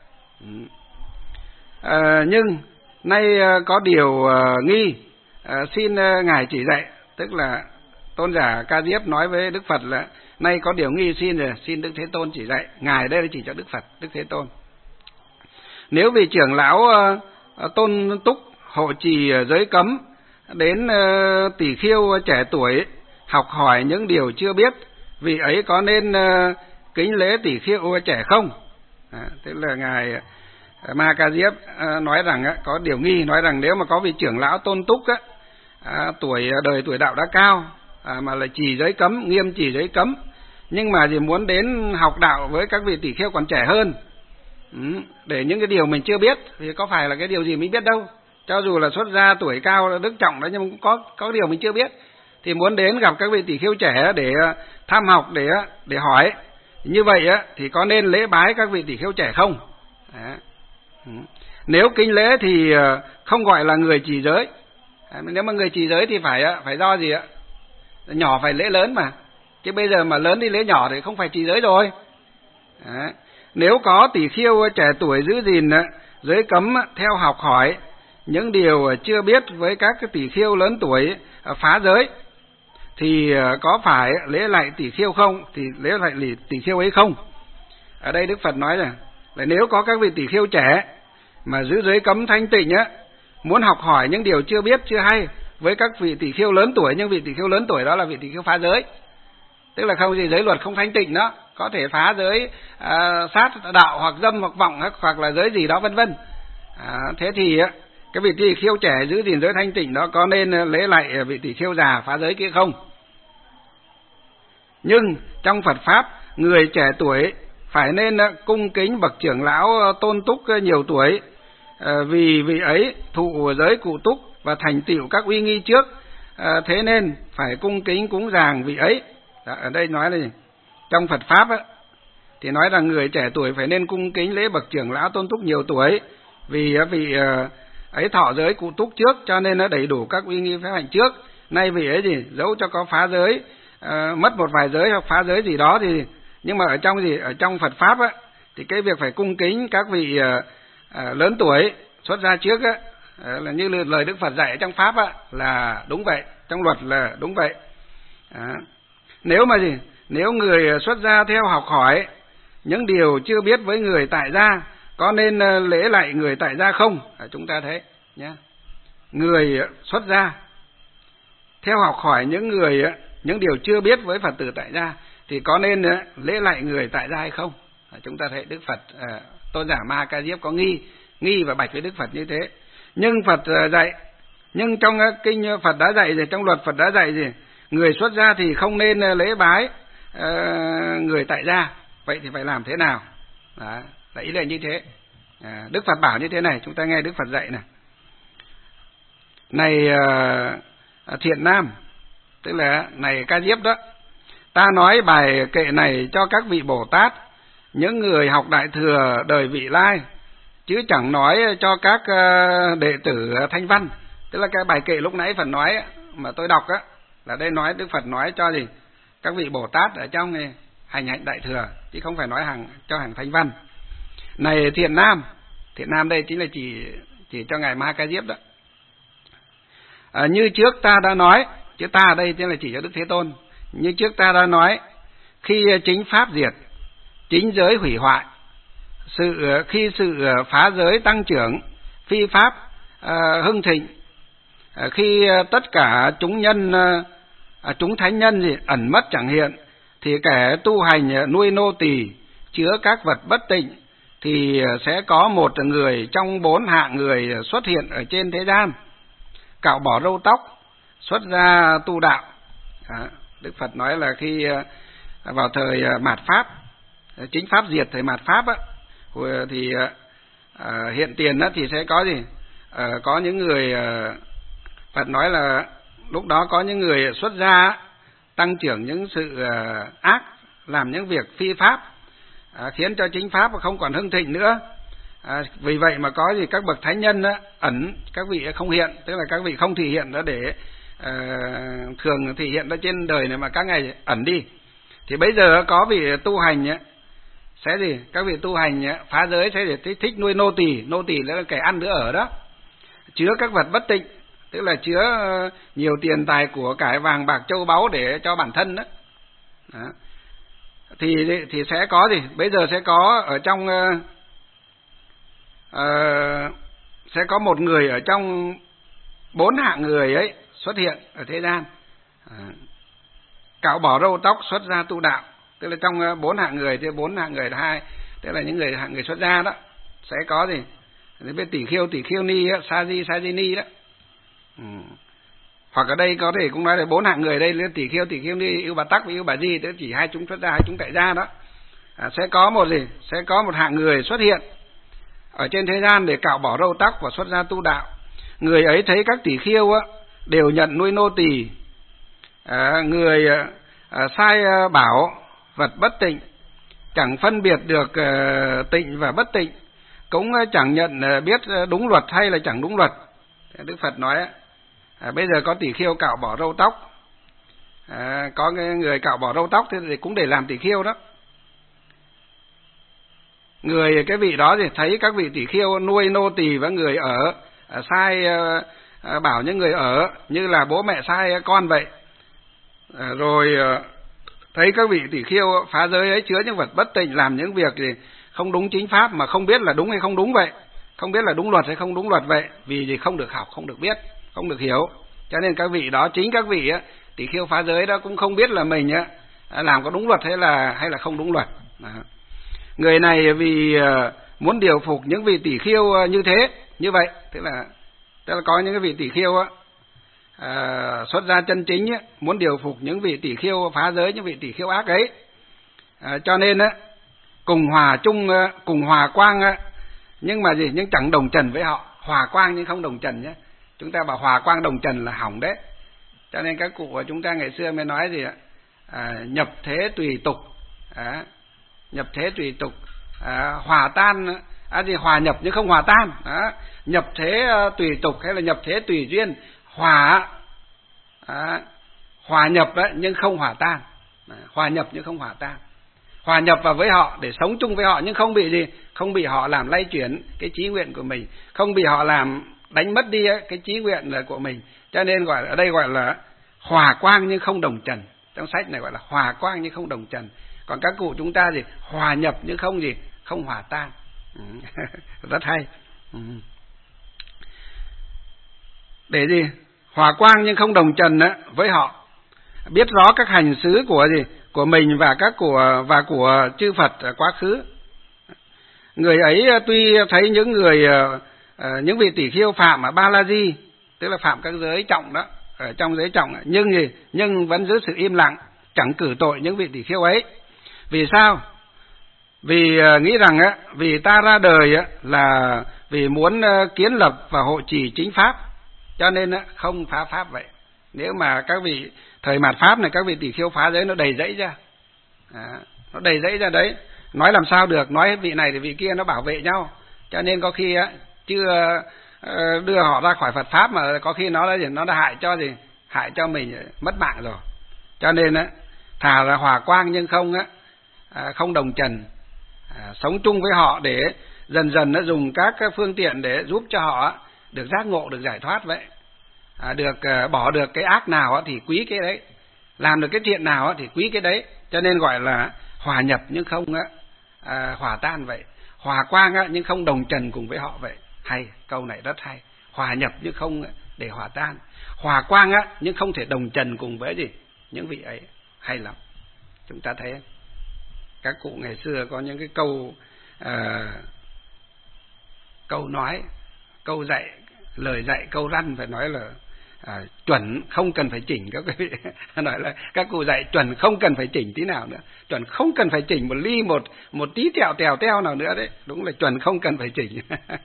À, nhưng nay có điều uh, nghi, uh, xin uh, ngài chỉ dạy. Tức là tôn giả Ca Diếp nói với Đức Phật là nay có điều nghi, xin rồi xin Đức Thế Tôn chỉ dạy. Ngài đây là chỉ cho Đức Phật, Đức Thế Tôn. Nếu vị trưởng lão uh, tôn túc hộ trì giới cấm đến uh, tỷ khiêu trẻ tuổi học hỏi những điều chưa biết, vị ấy có nên uh, kính lễ tỷ khiêu trẻ không? À, tức là ngài uh, Ma Ca Diếp uh, nói rằng uh, có điều nghi, nói rằng nếu mà có vị trưởng lão tôn túc uh, uh, tuổi uh, đời tuổi đạo đã cao uh, mà lại trì giới cấm, nghiêm trì giới cấm, nhưng mà gì muốn đến học đạo với các vị tỷ kheo còn trẻ hơn, ừ, để những cái điều mình chưa biết, thì có phải là cái điều gì mình biết đâu. Cho dù là xuất gia tuổi cao đức trọng đó, nhưng cũng có có điều mình chưa biết, thì muốn đến gặp các vị tỷ kheo trẻ để tham học, để để hỏi. Như vậy á thì có nên lễ bái các vị tỷ kheo trẻ không? Đó. Ừ. Nếu kính lễ thì không gọi là người trì giới. Nếu mà người trì giới thì phải phải do gì ạ? Nhỏ phải lễ lớn mà. Chứ bây giờ mà lớn đi lễ nhỏ thì không phải trì giới rồi. Đó. Nếu có tỷ kheo trẻ tuổi giữ gìn giới cấm theo học hỏi những điều chưa biết với các cái tỷ kheo lớn tuổi phá giới, thì có phải lễ lại tỷ kheo không? Thì lễ lại tỷ kheo ấy không? Ở đây Đức Phật nói là, là nếu có các vị tỷ kheo trẻ mà giữ giới cấm thanh tịnh á, muốn học hỏi những điều chưa biết chưa hay với các vị tỷ kheo lớn tuổi, nhưng vị tỷ kheo lớn tuổi đó là vị tỷ kheo phá giới, tức là không gì giới luật không thanh tịnh đó, có thể phá giới à, sát đạo hoặc dâm hoặc vọng hoặc là giới gì đó vân vân. À, thế thì á, cái vị tỷ kheo trẻ giữ gìn giới thanh tịnh đó có nên lễ lại vị tỷ kheo già phá giới kia không? Nhưng trong Phật pháp, người trẻ tuổi phải nên cung kính bậc trưởng lão tôn túc nhiều tuổi, vì vị ấy thụ giới cụ túc và thành tựu các uy nghi trước, thế nên phải cung kính cúng dường vị ấy. Đó, ở đây nói là trong Phật pháp á, thì nói rằng người trẻ tuổi phải nên cung kính lễ bậc trưởng lão tôn túc nhiều tuổi, vì vị ấy thọ giới cụ túc trước, cho nên nó đầy đủ các uy nghi phép hạnh trước. Nay vị ấy gì dẫu cho có phá giới, uh, mất một vài giới hoặc phá giới gì đó thì, nhưng mà ở trong gì ở trong Phật pháp á, thì cái việc phải cung kính các vị uh, uh, lớn tuổi xuất gia trước á, uh, là như lời Đức Phật dạy ở trong pháp á, là đúng vậy, trong luật là đúng vậy. Uh, nếu mà gì nếu người xuất gia theo học hỏi những điều chưa biết với người tại gia, có nên uh, lễ lại người tại gia không? Uh, chúng ta thấy nhé, người xuất gia theo học hỏi những người những điều chưa biết với Phật tử tại gia thì có nên lễ lại người tại gia hay không? Chúng ta thấy Đức Phật Tôn giả Ma Ca Diếp có nghi nghi và bạch với Đức Phật như thế. Nhưng Phật dạy, nhưng trong kinh Phật đã dạy gì, trong luật Phật đã dạy gì, người xuất gia thì không nên lễ bái uh, người tại gia. Vậy thì phải làm thế nào? Đó, là ý là như thế. À, Đức Phật bảo như thế này, chúng ta nghe Đức Phật dạy này. Này uh, Thiện Nam, tức là này Ca Diếp đó, ta nói bài kệ này cho các vị Bồ Tát, những người học Đại Thừa đời vị lai, chứ chẳng nói cho các uh, đệ tử Thanh Văn. Tức là cái bài kệ lúc nãy Phật nói mà tôi đọc á, là đây nói Đức Phật nói cho gì các vị Bồ Tát ở trong hành hạnh Đại Thừa, chứ không phải nói hàng cho hàng Thanh Văn. Này Thiện Nam, Thiện Nam đây chính là chỉ chỉ cho ngài Ma Ca Diếp đó. À, như trước ta đã nói, chứ ta ở đây chính là chỉ cho Đức Thế Tôn. Như trước ta đã nói, khi chính pháp diệt, chính giới hủy hoại, sự khi sự phá giới tăng trưởng, phi pháp uh, hưng thịnh, uh, khi tất cả chúng nhân, uh, chúng thánh nhân gì ẩn mất chẳng hiện, thì kẻ tu hành nuôi nô tỳ chứa các vật bất tịnh, thì sẽ có một người trong bốn hạng người xuất hiện ở trên thế gian, cạo bỏ râu tóc, xuất gia tu đạo. À, Đức Phật nói là khi vào thời mạt pháp, chính pháp diệt thời mạt pháp á, thì à, hiện tiền á, thì sẽ có gì? À, có những người, à, Phật nói là lúc đó có những người xuất gia tăng trưởng những sự à, ác, làm những việc phi pháp, à, khiến cho chính pháp không còn hưng thịnh nữa. À, vì vậy mà có gì các bậc thánh nhân á, ẩn, các vị không hiện, tức là các vị không thể hiện đó, để à, thường thể hiện ở trên đời này mà các ngài ẩn đi. Thì bây giờ có vị tu hành á, sẽ gì các vị tu hành á, phá giới sẽ để thích, thích nuôi nô tỳ, nô tỳ là kẻ ăn nữa ở đó, chứa các vật bất tịnh, tức là chứa nhiều tiền tài của cải vàng bạc châu báu để cho bản thân đó. Đó. Thì thì sẽ có gì bây giờ sẽ có ở trong uh, uh, sẽ có một người ở trong bốn hạng người ấy xuất hiện ở thế gian, uh, cạo bỏ râu tóc, xuất gia tu đạo. Tức là trong bốn hạng người thì bốn hạng người là hai, tức là những người hạng người xuất gia đó sẽ có gì bên tỷ khiêu tỷ khiêu ni, sa di sa di ni đó. Ừ. Hoặc ở đây có thể cũng nói là bốn hạng người ở đây là tỷ khiêu, tỷ khiêu ni, ưu bà tắc và ưu bà di, tức chỉ hai chúng xuất gia, hai chúng tại gia đó. À, sẽ có một gì? Sẽ có một hạng người xuất hiện ở trên thế gian để cạo bỏ râu tóc và xuất gia tu đạo. Người ấy thấy các tỷ khiêu á, đều nhận nuôi nô tỳ, à, người à, sai bảo vật bất tịnh, chẳng phân biệt được à, tịnh và bất tịnh, cũng chẳng nhận à, biết đúng luật hay là chẳng đúng luật. Đức Phật nói à, bây giờ có tỷ khiêu cạo bỏ râu tóc, à, có người cạo bỏ râu tóc thì cũng để làm tỷ khiêu đó. Người cái vị đó thì thấy các vị tỷ khiêu nuôi nô tỳ và người ở, à, sai à, bảo những người ở như là bố mẹ sai con vậy, à, rồi à, thấy các vị tỷ khiêu phá giới ấy chứa những vật bất tịnh, làm những việc gì không đúng chính pháp mà không biết là đúng hay không đúng vậy, không biết là đúng luật hay không đúng luật vậy, vì gì không được học, không được biết, không được hiểu. Cho nên các vị đó, chính các vị á, tỷ khiêu phá giới đó cũng không biết là mình á, làm có đúng luật hay là hay là không đúng luật. Đó. Người này vì muốn điều phục những vị tỷ khiêu như thế, như vậy, tức là tức là có những cái vị tỷ khiêu á, à, xuất gia chân chính á, muốn điều phục những vị tỷ khiêu phá giới, những vị tỷ khiêu ác ấy, à, cho nên á, cùng hòa chung, cùng hòa quang á, nhưng mà gì, nhưng chẳng đồng trần với họ. Hòa quang nhưng không đồng trần nhé. Chúng ta bảo hòa quang đồng trần là hỏng đấy. Cho nên các cụ của chúng ta ngày xưa mới nói gì ạ, à, nhập thế tùy tục, à, nhập thế tùy tục, à, hòa tan, à, gì hòa nhập nhưng không hòa tan, à, nhập thế uh, tùy tục hay là nhập thế tùy duyên, hòa, à, hòa nhập đấy nhưng không hòa tan, à, hòa nhập nhưng không hòa tan, hòa nhập vào với họ để sống chung với họ nhưng không bị gì, không bị họ làm lay chuyển cái chí nguyện của mình, không bị họ làm đánh mất đi ấy, cái chí nguyện là của mình. Cho nên gọi ở đây gọi là hòa quang nhưng không đồng trần. Trong sách này gọi là hòa quang nhưng không đồng trần. Còn các cụ chúng ta gì, hòa nhập nhưng không gì, không hòa tan. Ừ. Rất hay. Ừ. Để gì, hòa quang nhưng không đồng trần á, với họ, biết rõ các hành xứ của gì, của mình và các của và của chư Phật quá khứ. Người ấy tuy thấy những người những vị tỷ khiêu phạm ở Ba La Di, tức là phạm các giới trọng đó, ở trong giới trọng, nhưng gì, nhưng vẫn giữ sự im lặng, chẳng cử tội những vị tỷ khiêu ấy. Vì sao? Vì nghĩ rằng á, vì ta ra đời á là vì muốn kiến lập và hộ trì chính pháp, cho nên á không phá pháp vậy. Nếu mà các vị thời mạt pháp này, các vị tỷ khiêu phá giới nó đầy dẫy ra, à, nó đầy dẫy ra đấy, nói làm sao được, nói vị này thì vị kia nó bảo vệ nhau, cho nên có khi á chưa đưa họ ra khỏi Phật pháp mà có khi nó đã gì, nó đã hại cho gì, hại cho mình mất mạng rồi. Cho nên á thà là hòa quang nhưng không á, à, không đồng trần, à, sống chung với họ để dần dần nó dùng các phương tiện để giúp cho họ được giác ngộ, được giải thoát vậy. À, được à, bỏ được cái ác nào á, thì quý cái đấy, làm được cái thiện nào á, thì quý cái đấy. Cho nên gọi là hòa nhập nhưng không á, à, hòa tan vậy. Hòa quang á, nhưng không đồng trần cùng với họ vậy. Hay, câu này rất hay. Hòa nhập nhưng không để hòa tan, hòa quang á, nhưng không thể đồng trần cùng với gì những vị ấy. Hay lắm. Chúng ta thấy các cụ ngày xưa có những cái câu à, câu nói, câu dạy, lời dạy, câu răn phải nói là à, chuẩn, không cần phải chỉnh. Các quý vị nói là các cụ dạy chuẩn, không cần phải chỉnh tí nào nữa, chuẩn không cần phải chỉnh một ly một một tí tẹo tèo teo nào nữa đấy, đúng là chuẩn không cần phải chỉnh.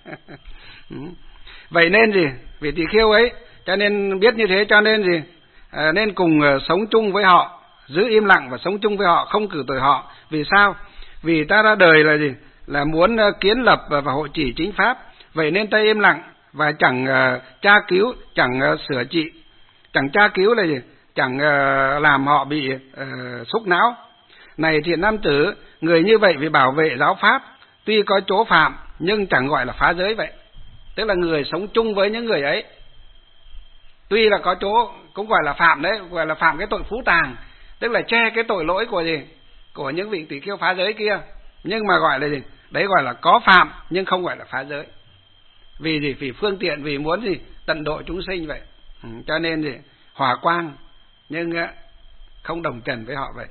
Vậy nên gì, vì tỳ khiêu ấy, cho nên biết như thế, cho nên gì, à, nên cùng sống chung với họ, giữ im lặng và sống chung với họ, không cử tội họ. Vì sao? Vì ta ra đời là gì, là muốn kiến lập và hộ trì chính pháp. Vậy nên ta im lặng và chẳng uh, tra cứu, chẳng uh, sửa trị, chẳng tra cứu là gì, chẳng uh, làm họ bị uh, xúc não. Này thiện nam tử, người như vậy vì bảo vệ giáo pháp, tuy có chỗ phạm nhưng chẳng gọi là phá giới vậy. Tức là người sống chung với những người ấy, tuy là có chỗ cũng gọi là phạm đấy, gọi là phạm cái tội phú tàng, tức là che cái tội lỗi của gì, của những vị tỷ khiêu phá giới kia, nhưng mà gọi là gì, đấy gọi là có phạm nhưng không gọi là phá giới. Vì gì? Vì phương tiện, vì muốn gì, tận độ chúng sinh vậy. Ừ, cho nên gì, hòa quang nhưng không đồng trần với họ vậy.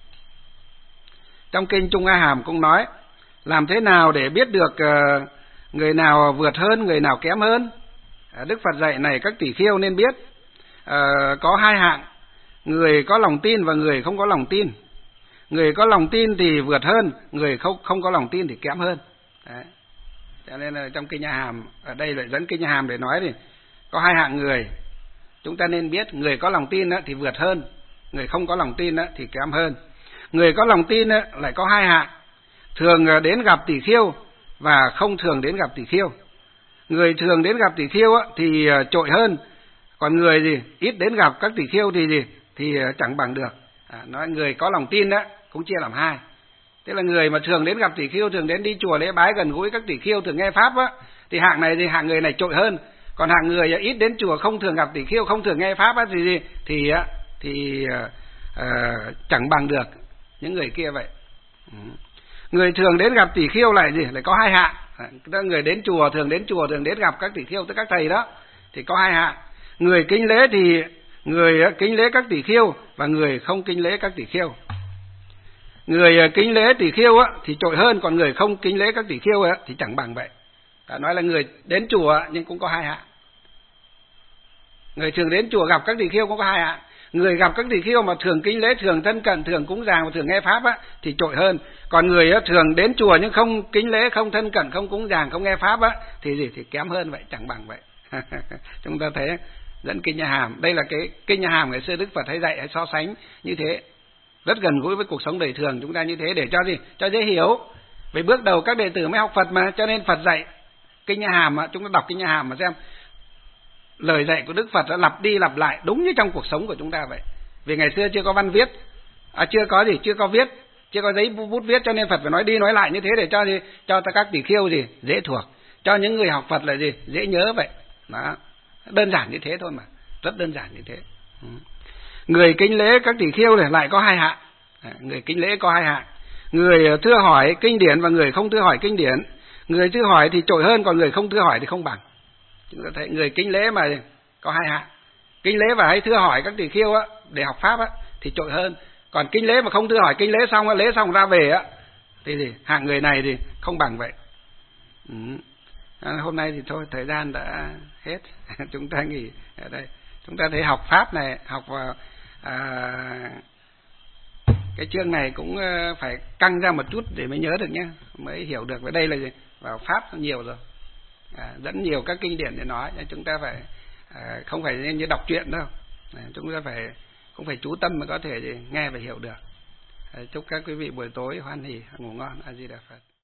Trong kinh Trung A Hàm cũng nói, làm thế nào để biết được uh, người nào vượt hơn, người nào kém hơn. À, Đức Phật dạy này các tỷ kheo nên biết, à, có hai hạng, người có lòng tin và người không có lòng tin. Người có lòng tin thì vượt hơn, người không không có lòng tin thì kém hơn. Đấy. Cho nên là trong Kinh A Hàm, ở đây lại dẫn Kinh A Hàm để nói thì có hai hạng người. Chúng ta nên biết người có lòng tin thì vượt hơn, người không có lòng tin thì kém hơn. Người có lòng tin lại có hai hạng, thường đến gặp tỷ kheo và không thường đến gặp tỷ kheo. Người thường đến gặp tỷ kheo thì trội hơn, còn người gì ít đến gặp các tỷ kheo thì gì thì chẳng bằng được. À, nói người có lòng tin đó cũng chia làm hai. Tức là người mà thường đến gặp tỷ kheo, thường đến đi chùa lễ bái gần gũi các tỷ kheo, thường nghe pháp á, thì hạng này thì hạng người này trội hơn. Còn hạng người ít đến chùa, không thường gặp tỷ kheo, không thường nghe pháp á, thì gì thì thì uh, chẳng bằng được những người kia vậy. Ừ. Người thường đến gặp tỷ kheo lại gì lại có hai hạng. À, người đến chùa, thường đến chùa, thường đến gặp các tỷ kheo, tức các thầy đó, thì có hai hạng. Người kính lễ thì người kính lễ các tỷ kheo và người không kính lễ các tỷ kheo. Người kính lễ tỷ kheo á thì trội hơn, còn người không kính lễ các tỷ kheo á thì chẳng bằng vậy. Đã nói là người đến chùa nhưng cũng có hai hạng. Người thường đến chùa gặp các tỷ kheo cũng có hai hạng. Người gặp các tỷ kheo mà thường kính lễ, thường thân cận, thường cúng dường và thường nghe pháp á thì trội hơn. Còn người á, thường đến chùa nhưng không kính lễ, không thân cận, không cúng dường, không nghe pháp á thì gì thì kém hơn vậy, chẳng bằng vậy. Chúng ta thấy dẫn Kinh A Hàm, đây là cái Kinh A Hàm ngày xưa Đức Phật hay dạy, hay so sánh như thế, rất gần gũi với cuộc sống đời thường chúng ta như thế, để cho gì cho dễ hiểu. Vì bước đầu các đệ tử mới học Phật mà, cho nên Phật dạy Kinh A Hàm, chúng ta đọc Kinh A Hàm mà xem lời dạy của Đức Phật đã lặp đi lặp lại đúng như trong cuộc sống của chúng ta vậy. Vì ngày xưa chưa có văn viết, à, chưa có gì, chưa có viết, chưa có giấy bút viết, cho nên Phật phải nói đi nói lại như thế để cho gì cho các tỷ kheo gì dễ thuộc, cho những người học Phật là gì dễ nhớ vậy. Đó, đơn giản như thế thôi mà, rất đơn giản như thế. Ừ. Người kính lễ các tỷ kheo này lại có hai hạng. À, người kính lễ có hai hạng, người thưa hỏi kinh điển và người không thưa hỏi kinh điển. Người thưa hỏi thì trội hơn, còn người không thưa hỏi thì không bằng. Chúng ta thấy người kính lễ mà có hai hạng, kính lễ và hay thưa hỏi các tỷ kheo á để học pháp á thì trội hơn, còn kính lễ mà không thưa hỏi, kính lễ xong lễ xong ra về á thì, thì hạng người này thì không bằng vậy. Ừ. À, hôm nay thì thôi, thời gian đã hết. Chúng ta nghỉ ở đây. Chúng ta thấy học pháp này, học vào à, cái chương này cũng phải căng ra một chút để mới nhớ được nhé, mới hiểu được. Với đây là gì? Vào pháp nhiều rồi, à, dẫn nhiều các kinh điển để nói, nên chúng ta phải à, không phải như đọc truyện đâu, à, chúng ta phải cũng phải chú tâm mới có thể nghe và hiểu được. À, chúc các quý vị buổi tối hoan hỉ ngủ ngon. A Di Đà Phật.